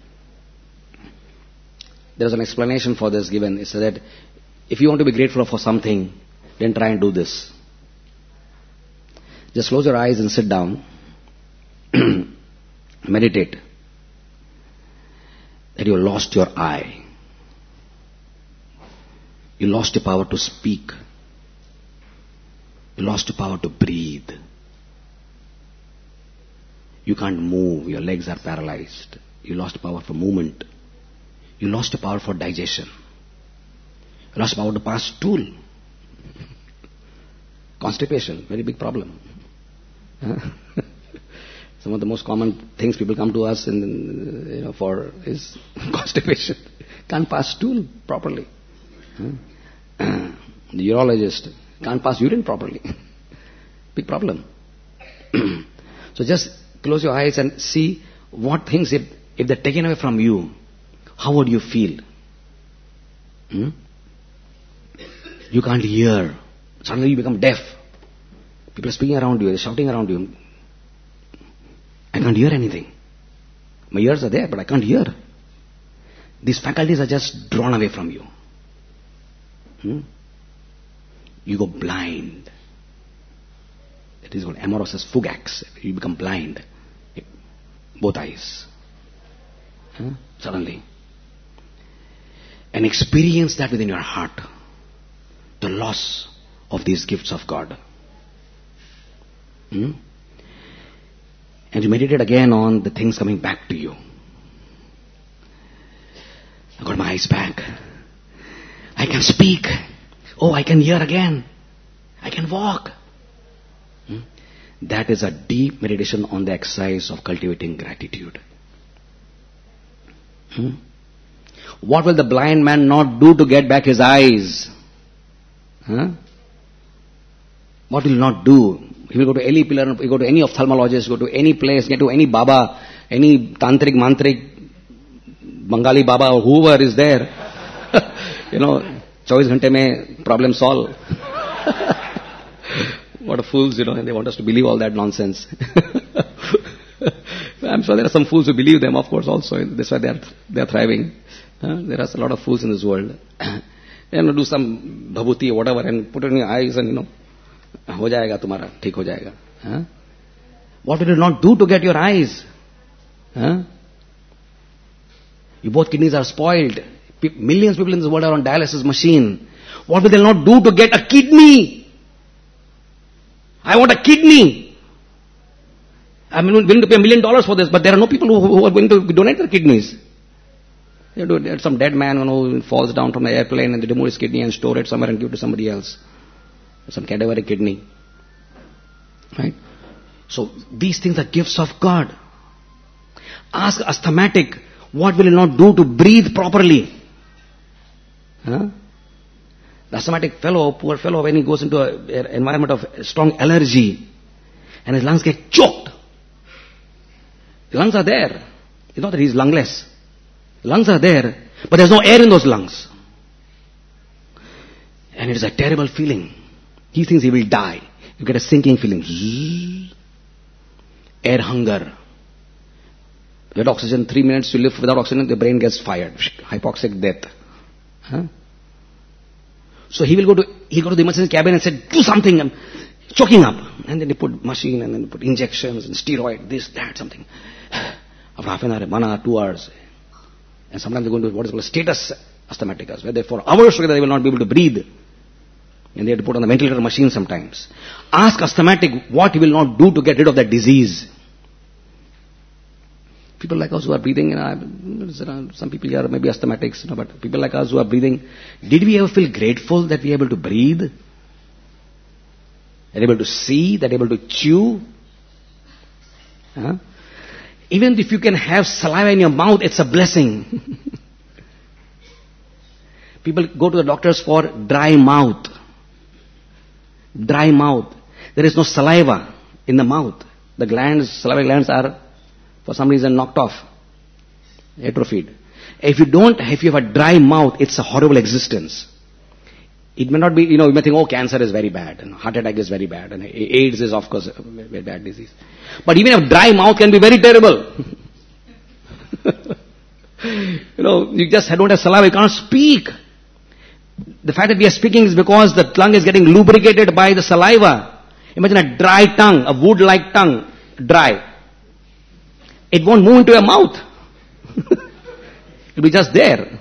is an explanation for this given. It's that if you want to be grateful for something, then try and do this. Just close your eyes and sit down. Meditate. That you lost your eye. You lost your power to speak. You lost your power to breathe. You can't move. Your legs are paralyzed. You lost power for movement. You lost your power for digestion. You lost power to pass stool. Constipation, very big problem. Some of the most common things people come to us for is constipation. Can't pass stool properly. The urologist can't pass urine properly. Big problem. So just close your eyes and see what things, if they're taken away from you, how would you feel? You can't hear. Suddenly you become deaf. People are speaking around you, they're shouting around you. I can't hear anything. My ears are there, but I can't hear. These faculties are just drawn away from you. You go blind. That is what amaurosis fugax. You become blind. Both eyes. Suddenly. And experience that within your heart. The loss of these gifts of God. And you meditate again on the things coming back to you. I got my eyes back. I can speak. Oh, I can hear again. I can walk. That is a deep meditation on the exercise of cultivating gratitude. What will the blind man not do to get back his eyes? What will he not do? He will go to any pillar, he will go to any ophthalmologist, go to any place, get to any Baba, any Tantric, Mantrik, Bengali Baba, or whoever is there. 24 ghante mein problem solve. What a fools, and they want us to believe all that nonsense. I'm sure there are some fools who believe them, of course, also. That's why they are thriving. There are a lot of fools in this world. Do some bhabhuti or whatever and put it in your eyes and, ho jayega tumhara, theek ho jayega. What will you not do to get your eyes? Your both kidneys are spoiled. Millions of people in this world are on dialysis machine. What will they not do to get a kidney? I want a kidney. I'm willing to pay $1 million for this, but there are no people who are going to donate their kidneys. There's some dead man who falls down from the airplane and they remove his kidney and store it somewhere and give it to somebody else. Some cadaveric kidney. Right? So these things are gifts of God. Ask asthmatic, what will he not do to breathe properly? The asthmatic fellow, poor fellow, when he goes into an environment of strong allergy and his lungs get choked. The lungs are there. It's not that he's lungless. The lungs are there, but there's no air in those lungs. And it is a terrible feeling. He thinks he will die. You get a sinking feeling. Zzz. Air hunger. Get oxygen, 3 minutes you live without oxygen, the brain gets fired. Hypoxic death. So he'll go to the emergency cabin and say, do something, I'm choking up. And then they put machine and then they put injections and steroid, this, that, something. After half an hour, 1 hour, 2 hours. And sometimes they go into what is called status asthmaticus, where for hours together they will not be able to breathe. And they have to put on the ventilator machine sometimes. Ask asthmatic what he will not do to get rid of that disease. People like us who are breathing, some people here may be asthmatics, but people like us who are breathing, did we ever feel grateful that we are able to breathe? That able to see, that able to chew? Even if you can have saliva in your mouth, it's a blessing. People go to the doctors for dry mouth. Dry mouth. There is no saliva in the mouth. The saliva glands are for some reason knocked off, atrophied. If you have a dry mouth, it's a horrible existence. It may not be, you may think, oh, cancer is very bad, and heart attack is very bad, and AIDS is, of course, a very bad disease. But even a dry mouth can be very terrible. You just don't have saliva, you can't speak. The fact that we are speaking is because the tongue is getting lubricated by the saliva. Imagine a dry tongue, a wood-like tongue, dry. It won't move into your mouth. It'll be just there.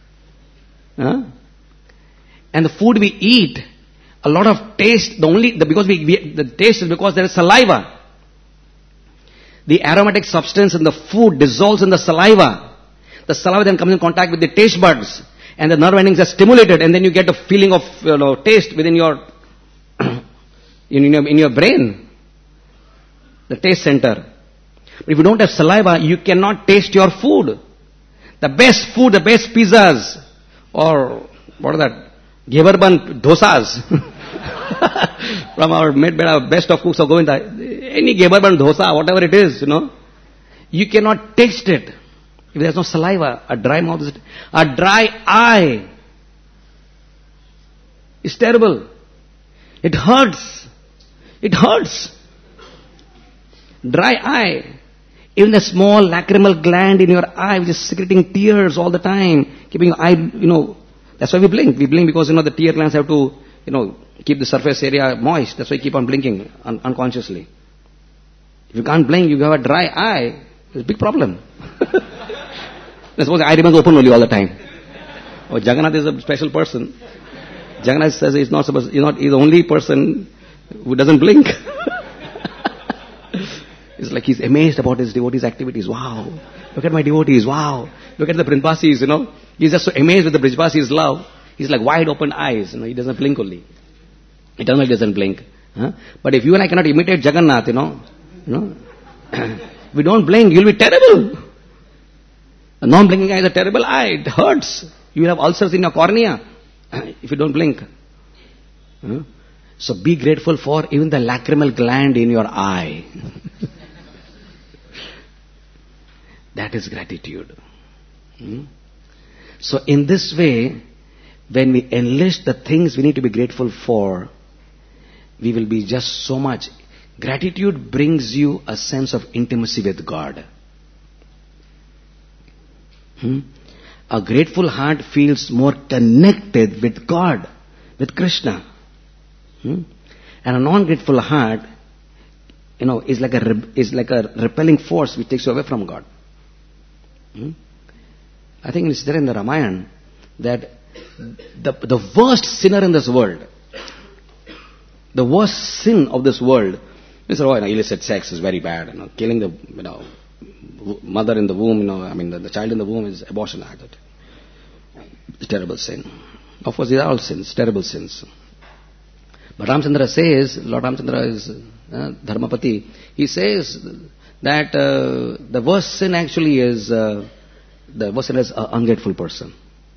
And the food we eat, a lot of taste, because the taste is because there is saliva. The aromatic substance in the food dissolves in the saliva. The saliva then comes in contact with the taste buds, and the nerve endings are stimulated, and then you get a feeling of taste within your in your brain, the taste center. But if you don't have saliva, you cannot taste your food. The best food, the best pizzas, or what are that? Ghevarban dosas from our made by our best of cooks of Govinda. Any Ghevarban dosa, whatever it is, you cannot taste it if there is no saliva. A dry mouth is a dry eye. It's terrible. It hurts. It hurts. Dry eye. Even a small lacrimal gland in your eye which is secreting tears all the time, keeping your eye, that's why we blink. We blink because, the tear glands have to, keep the surface area moist. That's why you keep on blinking unconsciously. If you can't blink, you have a dry eye. It's a big problem. Suppose eye remains open only all the time. Oh, Jagannath is a special person. Jagannath says he's not supposed, he's the only person who doesn't blink. It's like he's amazed about his devotees' activities. Wow. Look at my devotees. Wow. Look at the Brinpasis, He's just so amazed with the Brijvasis' love. He's like wide open eyes, He doesn't blink only. Eternally doesn't blink. But if you and I cannot imitate Jagannath, if we don't blink, you'll be terrible. A non-blinking eye is a terrible eye. It hurts. You will have ulcers in your cornea if you don't blink. So be grateful for even the lacrimal gland in your eye. That is gratitude. So in this way, when we enlist the things we need to be grateful for, we will be just so much. Gratitude brings you a sense of intimacy with God. A grateful heart feels more connected with God, with Krishna. And a non-grateful heart, is like a repelling force which takes you away from God. I think it's there in the Ramayana that the worst sinner in this world, the worst sin of this world is illicit sex is very bad. Killing the mother in the womb, the child in the womb is abortion act. It's a terrible sin. Of course, these are all sins, terrible sins. But Ramchandra says, Lord Ramchandra is Dharmapati, he says that the worst sin actually is an ungrateful person.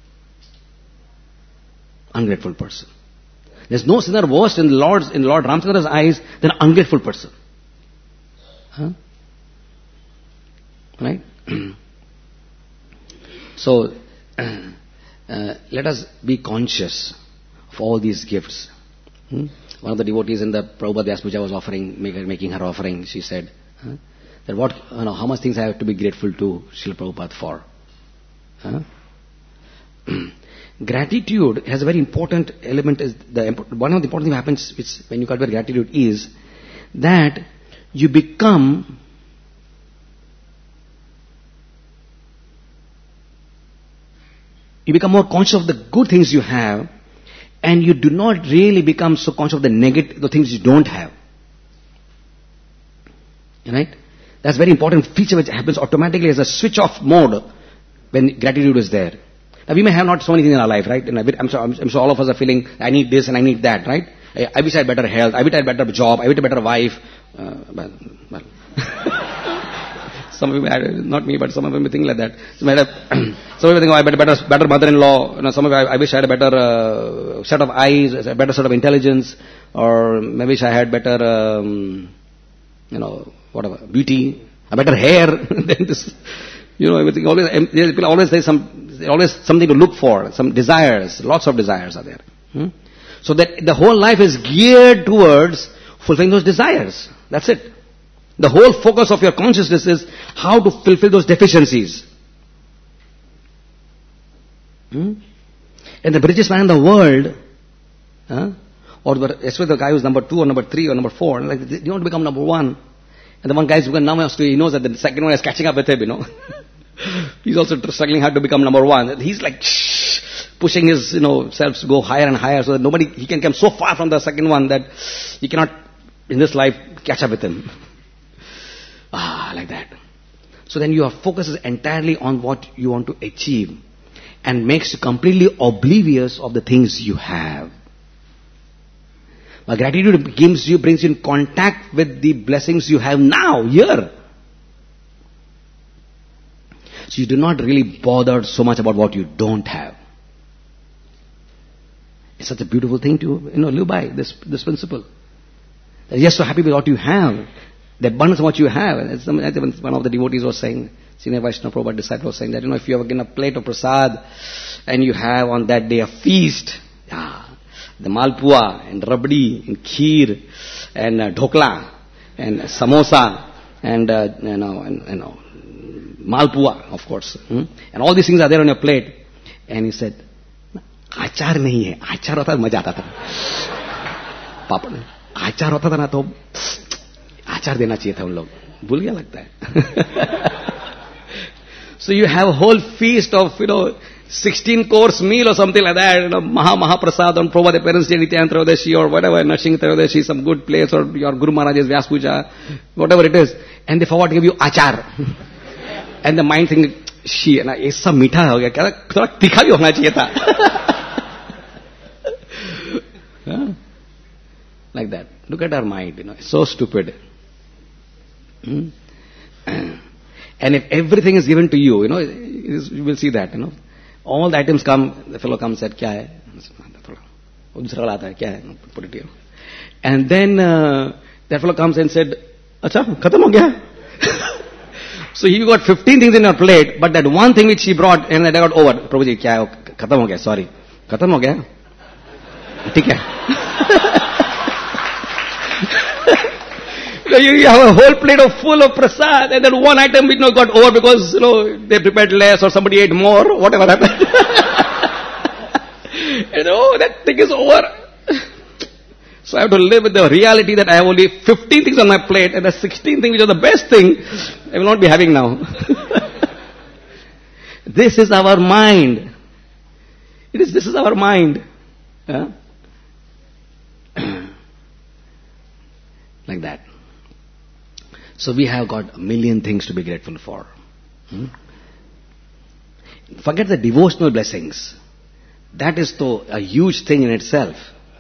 Ungrateful person. There's no sinner worse in Lord Ramchandra's eyes than an ungrateful person. Right? So, let us be conscious of all these gifts. One of the devotees in the Prabhupada Vyas Puja was making her offering. She said that how much things I have to be grateful to Srila Prabhupada for. Gratitude has a very important element. One of the important things that happens when you cultivate gratitude is that you become more conscious of the good things you have, and you do not really become so conscious of the things you don't have. Right? That's a very important feature which happens automatically as a switch off mode when gratitude is there. Now we may have not so many things in our life, right? And I'm sure all of us are feeling, I need this and I need that, right? I wish I had better health, I wish I had better job, I wish I had better wife. Some of you, not me, but some of you may think like that. Some of you think, I had a better mother-in-law. Some of you, I wish I had a better set of eyes, a better set of intelligence, or maybe I had better, beauty, a better hair than this. Everything people always say always something to look for, some desires, lots of desires are there. So that the whole life is geared towards fulfilling those desires. That's it. The whole focus of your consciousness is how to fulfill those deficiencies. And the richest man in the world, especially the guy who's number 2 or number 3 or number 4, they want to become number 1. And the one guy who's become number 2, he knows that the second one is catching up with him, He's also struggling hard to become number 1. He's like pushing his self to go higher and higher, so that he can come so far from the second one that he cannot in this life catch up with him. Like that. So then your focus is entirely on what you want to achieve and makes you completely oblivious of the things you have. But gratitude brings you in contact with the blessings you have now, here. So you do not really bother so much about what you don't have. It's such a beautiful thing to live by, this principle. That you're so happy with what you have, the abundance of what you have. As one of the devotees was saying, Senior Vaishnava Prabhupada disciple was saying that, if you have a plate of prasad and you have on that day a feast, the malpua and rabdi and kheer and dhokla and samosa and malpua, of course, and all these things are there on your plate. And he said, achar nahi hai, achar hota maja aata tha. Papa, achar hota tha na to achar dena chahiye tha un log. Bhul gaya lagta hai. So you have a whole feast of, 16-course meal or something like that, Mahaprasad on Prabhupada Parents Day, Nityananda Trayodashi or whatever, Narsinga Trayodashi, some good place, or your Guru Maharaj's Vyas Puja, whatever it is. And they forgot to give you achar. And the mind thinking, she, na, ye sab meetha ho gaya, kya, thoda tikha bhi hona chahiye tha. Like that. Look at our mind, it's so stupid. And if everything is given to you, you will see that, all the items come, the fellow comes and said, kya hai? Put it here. And then that fellow comes and said, acha, khatam ho gaya. So you got 15 things in your plate, but that one thing which he brought, and I got over. Prabhuji, kya hai? Khatam ho gaya, sorry. Khatam ho gaya? Theek hai. You have a whole plate full of prasad, and then one item which got over because they prepared less or somebody ate more, whatever happened. That thing is over. So I have to live with the reality that I have only 15 things on my plate, and the 16th thing which is the best thing, I will not be having now. This is our mind. This is our mind. Yeah? Like that. So we have got a million things to be grateful for. Forget the devotional blessings. That is though a huge thing in itself.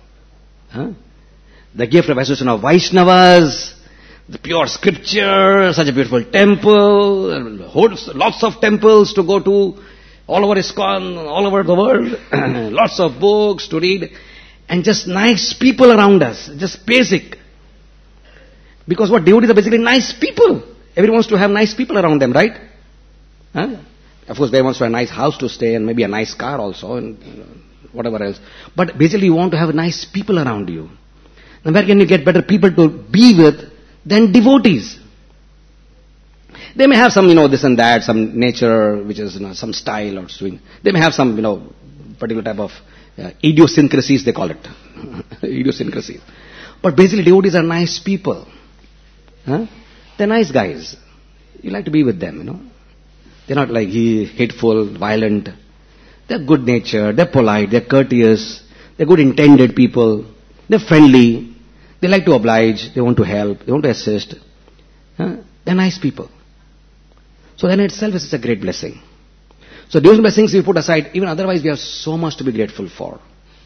The gift of association of Vaishnavas, the pure scripture, such a beautiful temple, lots of temples to go to, all over ISKCON, all over the world, lots of books to read, and just nice people around us, just basic. Because what devotees are basically nice people. Everyone wants to have nice people around them, right? Of course, they wants to have a nice house to stay and maybe a nice car also and whatever else. But basically you want to have nice people around you. Now where can you get better people to be with than devotees? They may have some, this and that, some nature, which is, some style or swing. They may have some, particular type of idiosyncrasies, they call it. Idiosyncrasies. But basically devotees are nice people. They're nice guys. You like to be with them, They're not like hateful, violent. They're good natured, they're polite, they're courteous, they're good intended people, they're friendly, they like to oblige, they want to help, they want to assist. They're nice people. So then itself is a great blessing. So those blessings we put aside, even otherwise we have so much to be grateful for.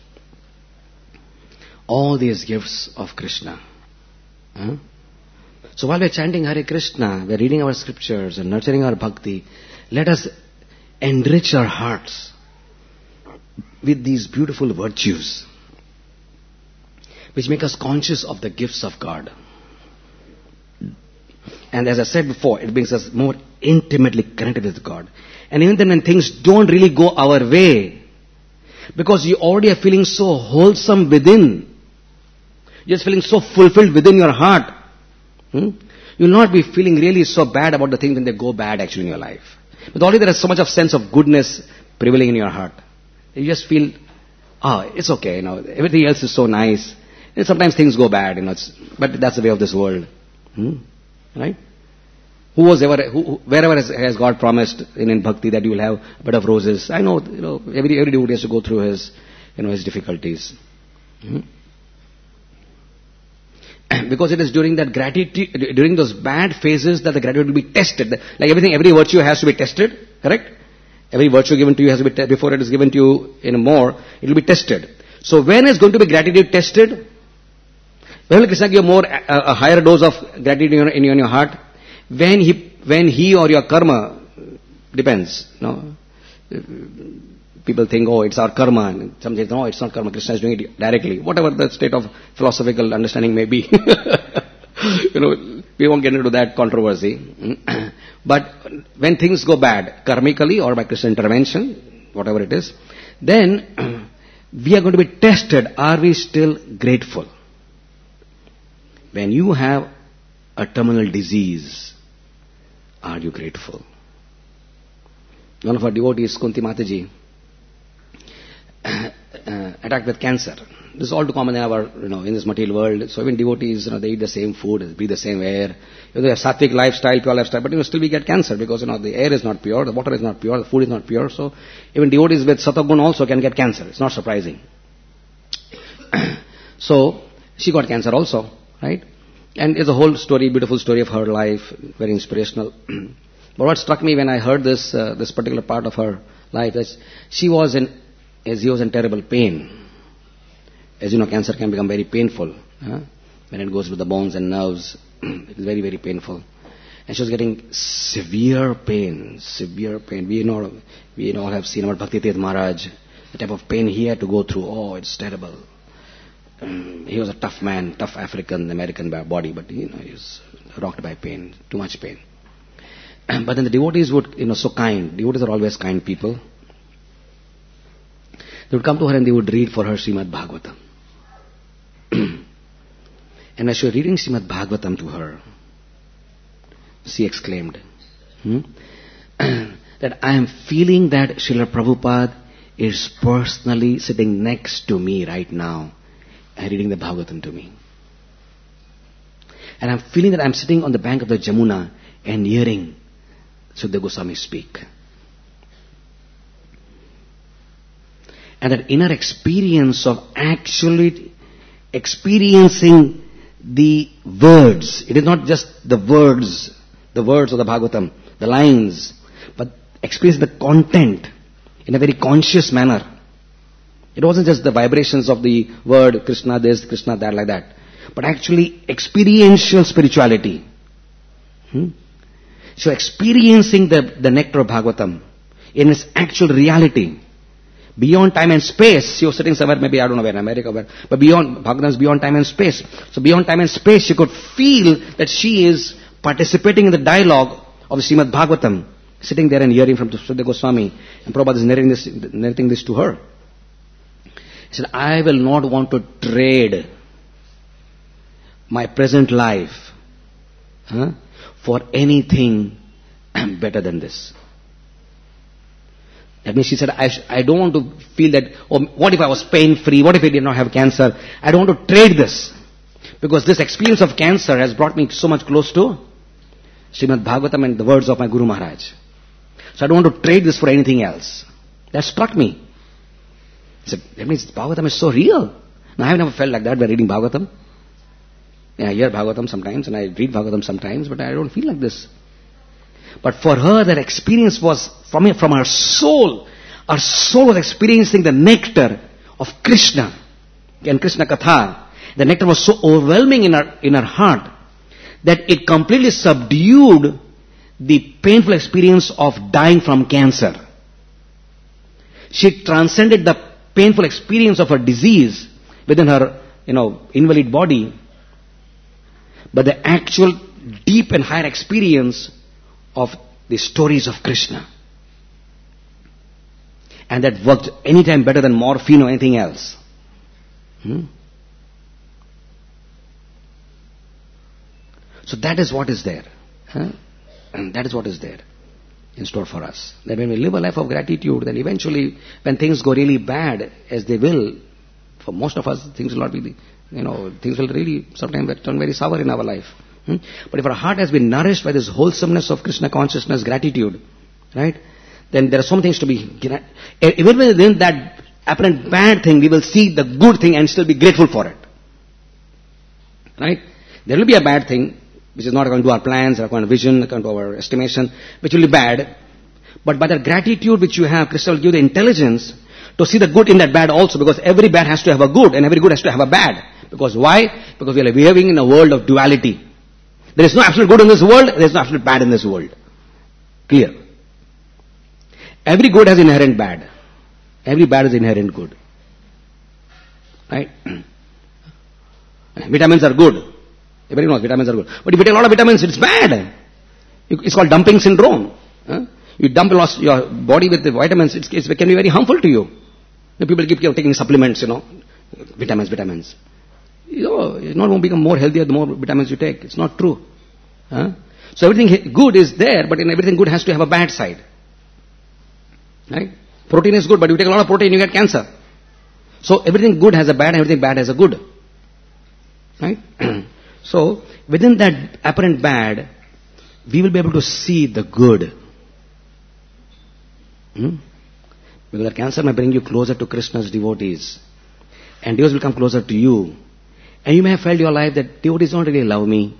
All these gifts of Krishna. So while we are chanting Hare Krishna, we are reading our scriptures and nurturing our bhakti, let us enrich our hearts with these beautiful virtues which make us conscious of the gifts of God. And as I said before, it brings us more intimately connected with God. And even then when things don't really go our way, because you already are feeling so wholesome within, you're just feeling so fulfilled within your heart, you'll not be feeling really so bad about the things when they go bad actually in your life. But already there is so much of sense of goodness prevailing in your heart. You just feel, it's okay, everything else is so nice. And sometimes things go bad, but that's the way of this world. Right? Wherever has God promised in bhakti that you will have a bed of roses. I know, every devotee has to go through his, his difficulties. Because it is during that gratitude, during those bad phases that the gratitude will be tested. Like everything, every virtue has to be tested, correct? Every virtue given to you has to be tested. Before it is given to you in more, it will be tested. So when is going to be gratitude tested? When will Krishna give more, a higher dose of gratitude in your heart? When he or your karma, depends, People think, it's our karma. And some say, no, it's not karma. Krishna is doing it directly. Whatever the state of philosophical understanding may be. We won't get into that controversy. But when things go bad, karmically or by Krishna intervention, whatever it is, then we are going to be tested. Are we still grateful? When you have a terminal disease, are you grateful? One of our devotees, Kunti Mataji, attacked with cancer. This is all too common in our, in this material world. So even devotees, they eat the same food, breathe the same air. They have sattvic lifestyle, pure lifestyle, but still we get cancer because, the air is not pure, the water is not pure, the food is not pure. So even devotees with Satagun also can get cancer. It's not surprising. So she got cancer also, right? And it's a whole story, beautiful story of her life, very inspirational. But what struck me when I heard this particular part of her life is she was in terrible pain. As you know, cancer can become very painful. When it goes with the bones and nerves, it is very, very painful. And she was getting severe pain. We all have seen our Bhakti Tirth Maharaj, the type of pain he had to go through. Oh, it's terrible. He was a tough man, tough African-American body, but he was rocked by pain, too much pain. But then the devotees would, so kind. Devotees are always kind people. They would come to her and they would read for her Srimad Bhagavatam. And as she was reading Srimad Bhagavatam to her, she exclaimed, that I am feeling that Srila Prabhupada is personally sitting next to me right now and reading the Bhagavatam to me. And I'm feeling that I'm sitting on the bank of the Jamuna and hearing Sukadeva Goswami speak. And that inner experience of actually experiencing the words. It is not just the words of the Bhagavatam, the lines, but experience the content in a very conscious manner. It wasn't just the vibrations of the word, Krishna this, Krishna that, like that, but actually experiential spirituality. So experiencing the nectar of Bhagavatam in its actual reality. Beyond time and space, she was sitting somewhere, maybe I don't know where, in America, but beyond, Bhagavatam is beyond time and space. So beyond time and space, she could feel that she is participating in the dialogue of the Srimad Bhagavatam, sitting there and hearing from Sukadeva Goswami, and Prabhupada is narrating this to her. He said, I will not want to trade my present life for anything better than this. That means she said, I don't want to feel that, what if I was pain-free? What if I did not have cancer? I don't want to trade this. Because this experience of cancer has brought me so much close to Srimad Bhagavatam and the words of my Guru Maharaj. So I don't want to trade this for anything else. That struck me. I said, that means Bhagavatam is so real. Now I have never felt like that by reading Bhagavatam. I hear Bhagavatam sometimes and I read Bhagavatam sometimes, but I don't feel like this. But for her, that experience was from her soul. Her soul was experiencing the nectar of Krishna and Krishna Katha. The nectar was so overwhelming in her heart that it completely subdued the painful experience of dying from cancer. She transcended the painful experience of her disease within her, invalid body, but the actual deep and higher experience of the stories of Krishna. And that worked anytime better than morphine or anything else. So that is what is there. And that is what is there in store for us. That when we live a life of gratitude, then eventually when things go really bad, as they will, for most of us, things will not be, things will really sometimes turn very sour in our life. But if our heart has been nourished by this wholesomeness of Krishna consciousness, gratitude, right, then there are some things to be, even within that apparent bad thing, we will see the good thing and still be grateful for it. Right? There will be a bad thing, which is not according to our plans, according to vision, according to our estimation, which will be bad. But by the gratitude which you have, Krishna will give you the intelligence to see the good in that bad also, because every bad has to have a good and every good has to have a bad. Because why? Because we are living in a world of duality. There is no absolute good in this world, there is no absolute bad in this world. Clear? Every good has inherent bad. Every bad is inherent good. Right? Vitamins are good. Everybody knows vitamins are good. But if you take a lot of vitamins, it's bad. It's called dumping syndrome. You dump your body with the vitamins, it can be very harmful to you. People keep taking supplements, vitamins. It's not going to become more healthier the more vitamins you take. It's not true. So everything good is there, but in everything good has to have a bad side. Right? Protein is good, but you take a lot of protein, you get cancer. So everything good has a bad, and everything bad has a good. Right? So within that apparent bad, we will be able to see the good. Because that cancer may bring you closer to Krishna's devotees. And devotees will come closer to you. And you may have felt your life that devotees don't really love me.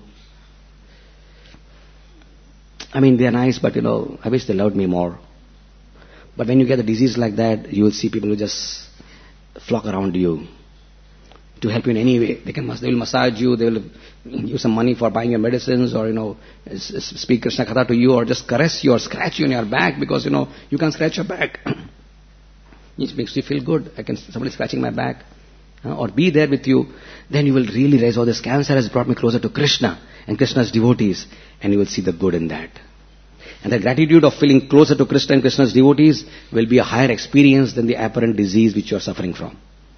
I mean, they are nice, but I wish they loved me more. But when you get a disease like that, you will see people who just flock around you to help you in any way. They will massage you, they will give you some money for buying your medicines, or speak Krishna Katha to you, or just caress you or scratch you on your back, because you can't scratch your back. It makes you feel good. Somebody scratching my back. Or be there with you. Then you will really realize, oh, this cancer has brought me closer to Krishna and Krishna's devotees, and you will see the good in that. And the gratitude of feeling closer to Krishna and Krishna's devotees will be a higher experience than the apparent disease which you are suffering from.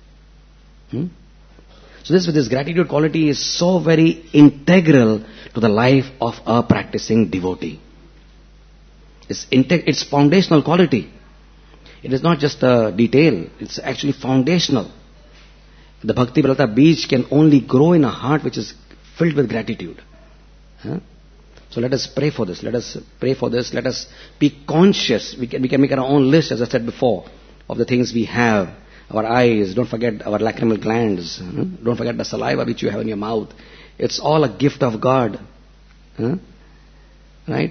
So this gratitude quality is so very integral to the life of a practicing devotee. It's foundational quality. It is not just a detail, it's actually foundational. The Bhakti Pralata beach can only grow in a heart which is filled with gratitude. So let us pray for this. Let us pray for this. Let us be conscious. We can make our own list, as I said before, of the things we have. Our eyes, don't forget our lacrimal glands. Don't forget the saliva which you have in your mouth. It's all a gift of God. Right?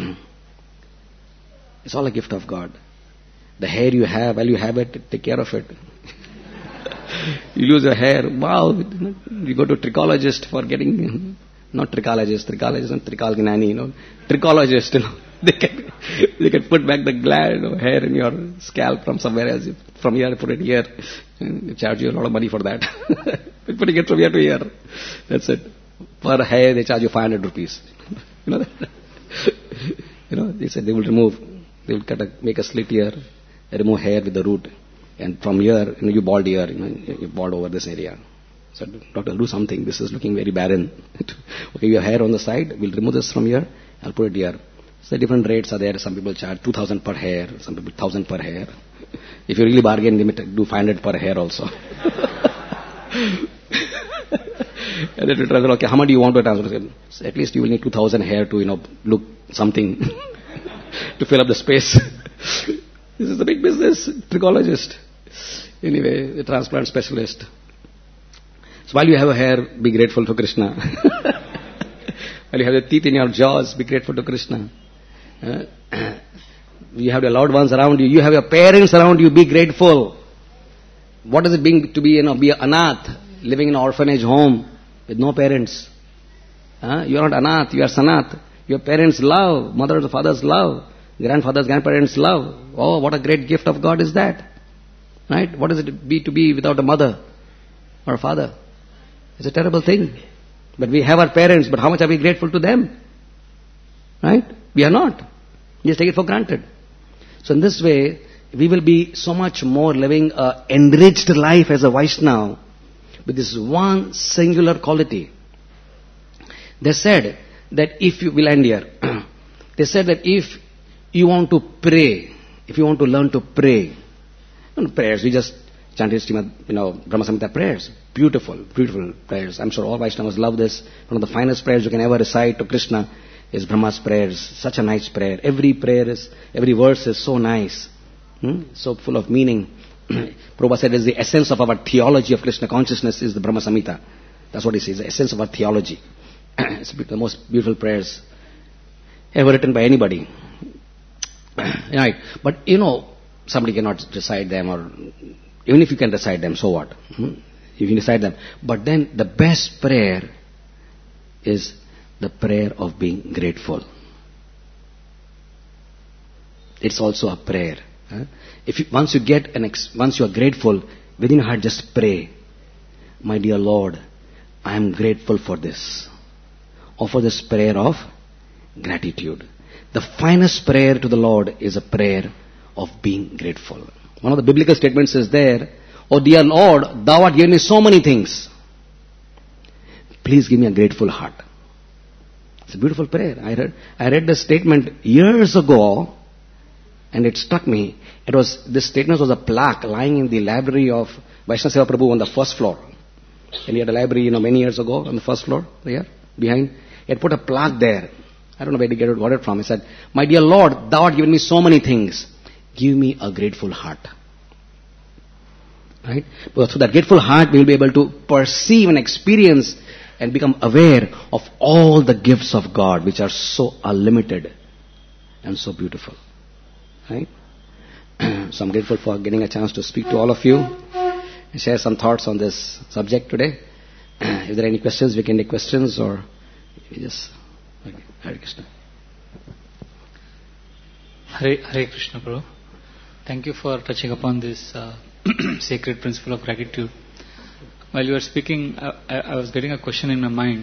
It's all a gift of God. The hair you have, while you have it, take care of it. You lose your hair, wow, you go to trichologist for getting, not trichologist and trichalgnani, trichologist, they can put back the gland, hair in your scalp from somewhere else, from here, put it here, they charge you a lot of money for that. Putting it from here to here, that's it. Per hair they charge you 500 rupees. They said they will make a slit here, remove hair with the root. And from here, you bald here, you bald over this area. So, doctor, do something. This is looking very barren. Okay, your hair on the side, we'll remove this from here, I'll put it here. So different rates are there. Some people charge 2,000 per hair, some people 1,000 per hair. If you really bargain, they may do 500 per hair also. And then you try, okay, how much do you want to transfer? So at least you will need 2,000 hair to, look something, to fill up the space. This is a big business, trichologist. Anyway, a transplant specialist. So while you have a hair, be grateful to Krishna. While you have the teeth in your jaws, be grateful to Krishna. You have your loved ones around you. You have your parents around you, be grateful. What does it mean to be an anath, living in an orphanage home with no parents? You are not anath, you are sanath. Your parents love, mothers and fathers love, grandfathers, grandparents love. Oh, what a great gift of God is that. Right? What does it be to be without a mother or a father? It's a terrible thing. But we have our parents, but how much are we grateful to them? Right? We are not. We just take it for granted. So in this way, we will be so much more living an enriched life as a Vaishnava with this one singular quality. They said that if you will end here, they said that if you want to pray, if you want to learn to pray, prayers, we just chanted Brahma Samhita prayers. Beautiful, beautiful prayers. I'm sure all Vaishnavas love this. One of the finest prayers you can ever recite to Krishna is Brahma's prayers. Such a nice prayer. Every verse is so nice. So full of meaning. Prabhupada said it's the essence of our theology of Krishna consciousness is the Brahma Samhita. That's what he says, the essence of our theology. It's the most beautiful prayers ever written by anybody. Right. But somebody cannot recite them, or even if you can recite them, so what? You can recite them. But then the best prayer is the prayer of being grateful. It's also a prayer. Once you are grateful, within your heart just pray, my dear Lord, I am grateful for this. Offer this prayer of gratitude. The finest prayer to the Lord is a prayer of being grateful. One of the biblical statements is there, oh dear Lord, thou art given me so many things. Please give me a grateful heart. It's a beautiful prayer. I read the statement years ago, And it struck me. This statement was a plaque lying in the library of Vaishnava Seva Prabhu on the first floor. And he had a library, many years ago on the first floor, there, behind. He had put a plaque there. I don't know where he got it from. He said, "My dear Lord, thou art given me so many things. Give me a grateful heart." Right? Because through that grateful heart, we will be able to perceive and experience and become aware of all the gifts of God, which are so unlimited and so beautiful. Right? So I'm grateful for getting a chance to speak to all of you and share some thoughts on this subject today. If there are any questions, we can take questions, or we just... Okay. Hare Krishna. Hare Krishna, Prabhu. Thank you for touching upon this sacred principle of gratitude. While you were speaking, I was getting a question in my mind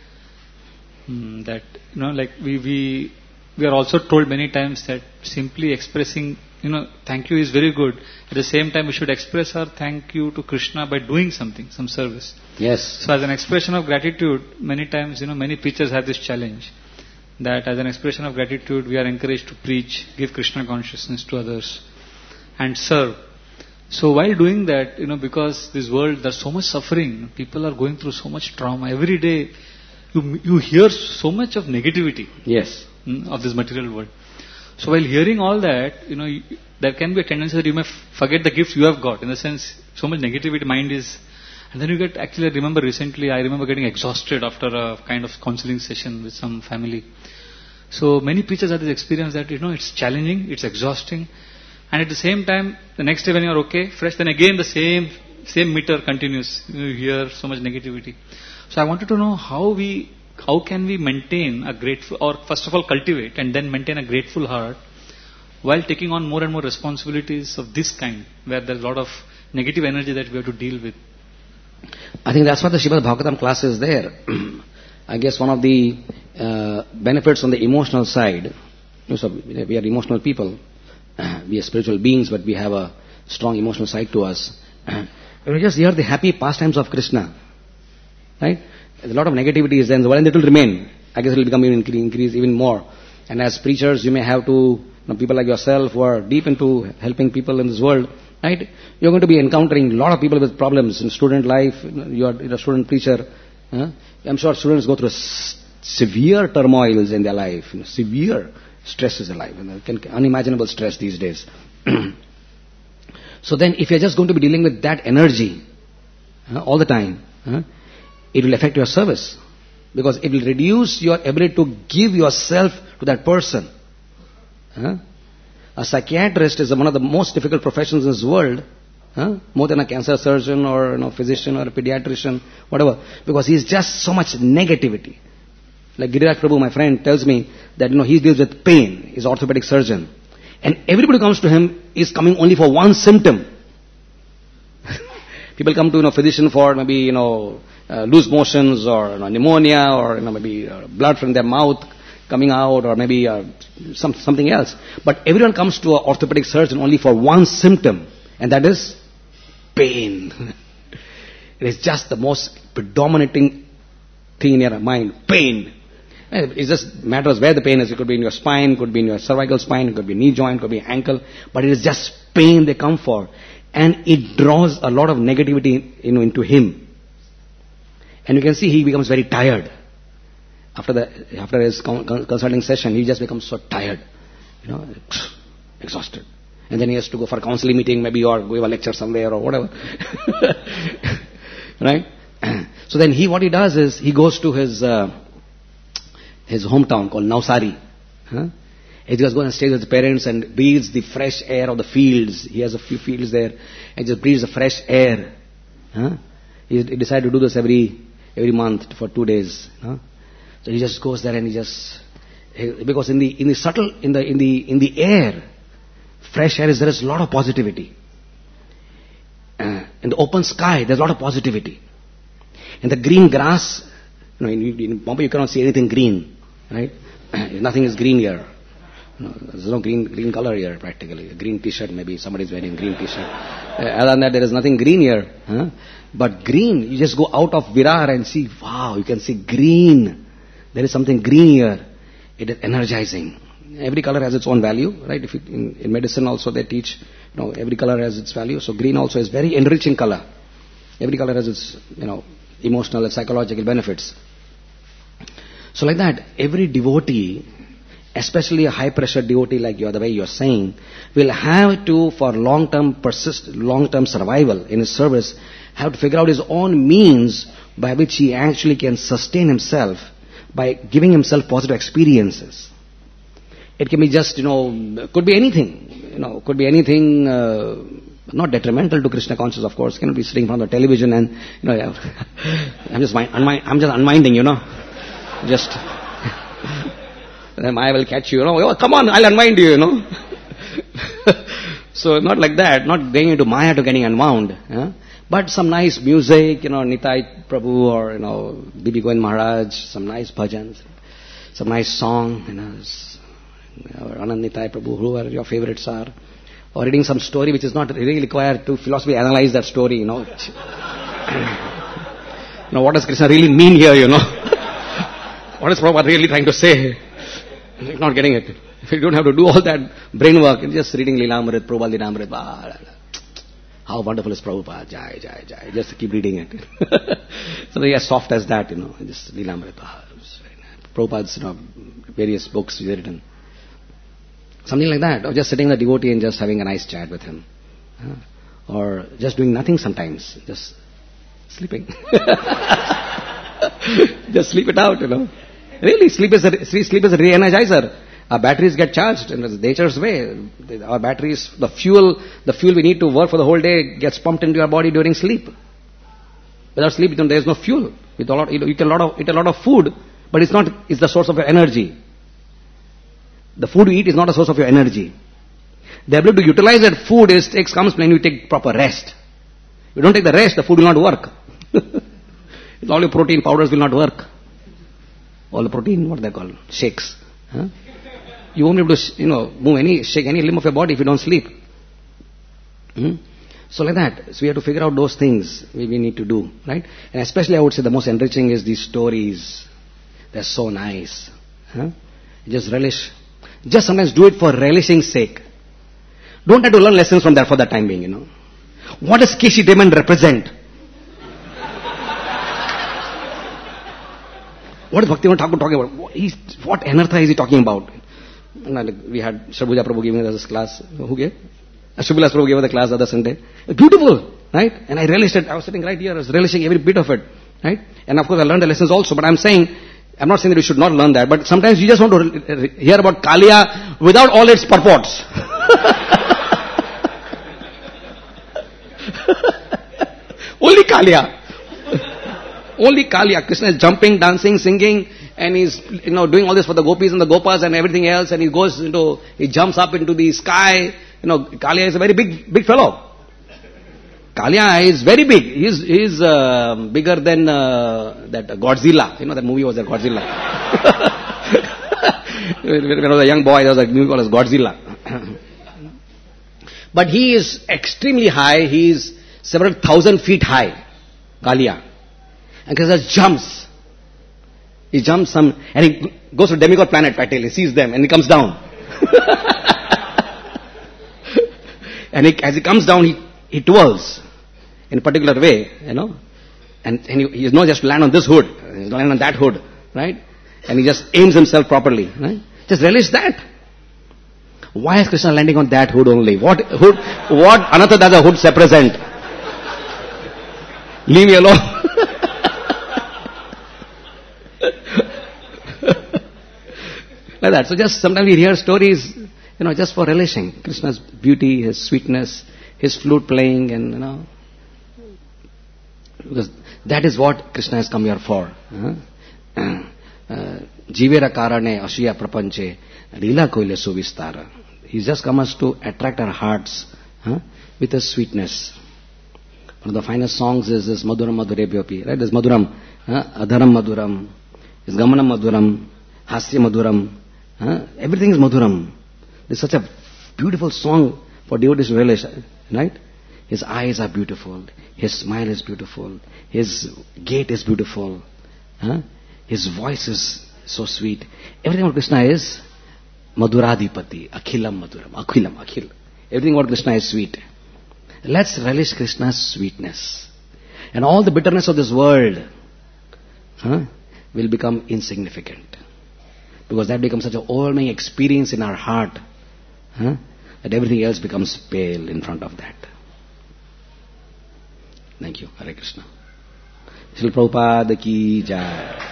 that, we are also told many times that simply expressing, thank you is very good. At the same time, we should express our thank you to Krishna by doing something, some service. Yes. So as an expression of gratitude, many times, many preachers have this challenge that as an expression of gratitude, we are encouraged to preach, give Krishna consciousness to others and serve. So while doing that, because this world, there's so much suffering, people are going through so much trauma. Every day, you hear so much of negativity. Yes. Of this material world. So while hearing all that, there can be a tendency that you may forget the gifts you have got. In the sense, so much negativity mind is... And then you get... Actually, I remember getting exhausted after a kind of counseling session with some family. So many preachers have this experience that, it's challenging, it's exhausting. And at the same time, the next day when you are okay, fresh, then again the same meter continues. You hear so much negativity. So I wanted to know how can we maintain a grateful, or first of all cultivate and then maintain a grateful heart while taking on more and more responsibilities of this kind, where there's a lot of negative energy that we have to deal with. I think that's why the Srimad Bhagavatam class is there. I guess one of the benefits on the emotional side, so we are emotional people, we are spiritual beings, but we have a strong emotional side to us. We just hear the happy pastimes of Krishna, right? A lot of negativity is there in the world, and it will remain. I guess it will become increase even more. And as preachers, you may have to, people like yourself who are deep into helping people in this world, right? You're going to be encountering a lot of people with problems in student life. You are a student preacher. I'm sure students go through severe turmoils in their life, severe stresses in life, unimaginable stress these days. So then, if you're just going to be dealing with that energy all the time, it will affect your service, because it will reduce your ability to give yourself to that person. A psychiatrist is one of the most difficult professions in this world, more than a cancer surgeon or physician or a pediatrician, whatever, because he's just so much negativity. Like Giriraj Prabhu, my friend, tells me that he deals with pain. He's an orthopedic surgeon, and everybody who comes to him is coming only for one symptom. People come to physician for maybe loose motions or pneumonia, or maybe blood from their mouth coming out, or maybe something else. But everyone comes to an orthopedic surgeon only for one symptom, and that is pain. It is just the most predominating thing in your mind, pain. It just matters where the pain is. It could be in your spine, could be in your cervical spine, it could be knee joint, could be ankle, but it is just pain they come for. And it draws a lot of negativity into him. And you can see he becomes very tired. After his consulting session, he just becomes so tired, exhausted. And then he has to go for a counseling meeting, maybe, or give a lecture somewhere or whatever. Right? So then what he does is, he goes to his hometown called Navsari. He just goes and stays with his parents and breathes the fresh air of the fields. He has a few fields there, and just breathes the fresh air. He decided to do this every month for 2 days. So he just goes there, and because in the air, fresh air, there is a lot of positivity. In the open sky, there's a lot of positivity. In the green grass, in Bombay you cannot see anything green, right? Nothing is green here. There's no green color here practically. A green t-shirt, maybe somebody's wearing a green t-shirt. Other than that, there is nothing green here. But green, you just go out of Virar and see, wow, you can see green. There is something green here. It is energizing. Every color has its own value, right? If you, in medicine also they teach, every color has its value. So green also is very enriching color. Every color has its, emotional and psychological benefits. So like that, every devotee, especially a high pressure devotee like you, the way you are saying, will have to, for long-term survival in his service, have to figure out his own means by which he actually can sustain himself by giving himself positive experiences. It can be just, could be anything, could be anything, not detrimental to Krishna consciousness, of course. Cannot be sitting from the television and, I'm just unwinding, just, then I will catch you, oh, come on, I'll unwind you, So not like that, not going into Maya to getting unwound, but some nice music, Nitai Prabhu or, Bibi Govind Maharaj, some nice bhajans, some nice song, or Anand Nitai Prabhu, whoever your favorites are, or reading some story which is not really required to philosophy analyze that story, what does Krishna really mean here, What is Prabhupada really trying to say? You're not getting it. If you don't have to do all that brain work, you're just reading Leelamrit, Prabhupada Leelamrit, how wonderful is Prabhupada, Jai, Jai, Jai, just keep reading it. Something as soft as that, just Leelamrit, Prabhupada's, various books he's written. Something like that, or just sitting with a devotee and just having a nice chat with him. Or just doing nothing sometimes, just sleeping. Just sleep it out, Really, sleep is a re-energizer. Our batteries get charged in nature's way. Our batteries, the fuel we need to work for the whole day gets pumped into your body during sleep. Without sleep, there is no fuel. You eat a lot of food, but it's the source of your energy. The food you eat is not a source of your energy. The ability to utilize that food comes when you take proper rest. If you don't take the rest, the food will not work. All your protein powders will not work. All the protein, what they call, shakes. You won't be able to, shake any limb of your body if you don't sleep. So like that. So we have to figure out those things we need to do, right? And especially I would say the most enriching is these stories. They're so nice. Just relish. Just sometimes do it for relishing's sake. Don't have to learn lessons from that for the time being, What does Keshi Demon represent? What is Bhaktivinoda Thakur talking about? What anartha is he talking about? We had Sharbhuja Prabhu giving us this class. Who gave? Shubhalas Prabhu gave us the class the other Sunday. Beautiful, right? And I relished it. I was sitting right here. I was relishing every bit of it, right? And of course I learned the lessons also. But I'm not saying that you should not learn that. But sometimes you just want to hear about Kaliya without all its purports. Only Kaliya. Only Kaliya. Krishna is jumping, dancing, singing, and he's doing all this for the gopis and the gopas and everything else, and he jumps up into the sky. Kaliya is a very big fellow. Kaliya is very big. He's bigger than that Godzilla. That movie was there, Godzilla. When I was a young boy, there was a movie called as Godzilla. But he is extremely high. He is several thousand feet high, Kaliya. And Krishna jumps. He jumps and he goes to demigod planet Patil. He sees them and he comes down. And as he comes down, he twirls in a particular way, And he is not just land on this hood. He is land on that hood, right? And he just aims himself properly, right? Just relish that. Why is Krishna landing on that hood only? What another does a hood represent? Leave me alone. Like that. So just sometimes we hear stories, just for relishing Krishna's beauty, His sweetness, His flute playing, and because that is what Krishna has come here for. Jivera karane ashiya prapanche lila koile suvistara. He's just come us to attract our hearts with His sweetness. One of the finest songs is this Madhuram Madhurebhyopi, right? This Madhuram, Adharam Madhuram, this Gamanam Madhuram, Hasya Madhuram. Everything is Madhuram. It's such a beautiful song for devotees to relish, right? His eyes are beautiful. His smile is beautiful. His gait is beautiful. His voice is so sweet. Everything about Krishna is Madhuradhipati, Akhilam Madhuram, Akhilam, Akhil. Everything about Krishna is sweet. Let's relish Krishna's sweetness. And all the bitterness of this world will become insignificant. Because that becomes such an overwhelming experience in our heart that everything else becomes pale in front of that. Thank you. Hare Krishna. Srila Prabhupada ki jai.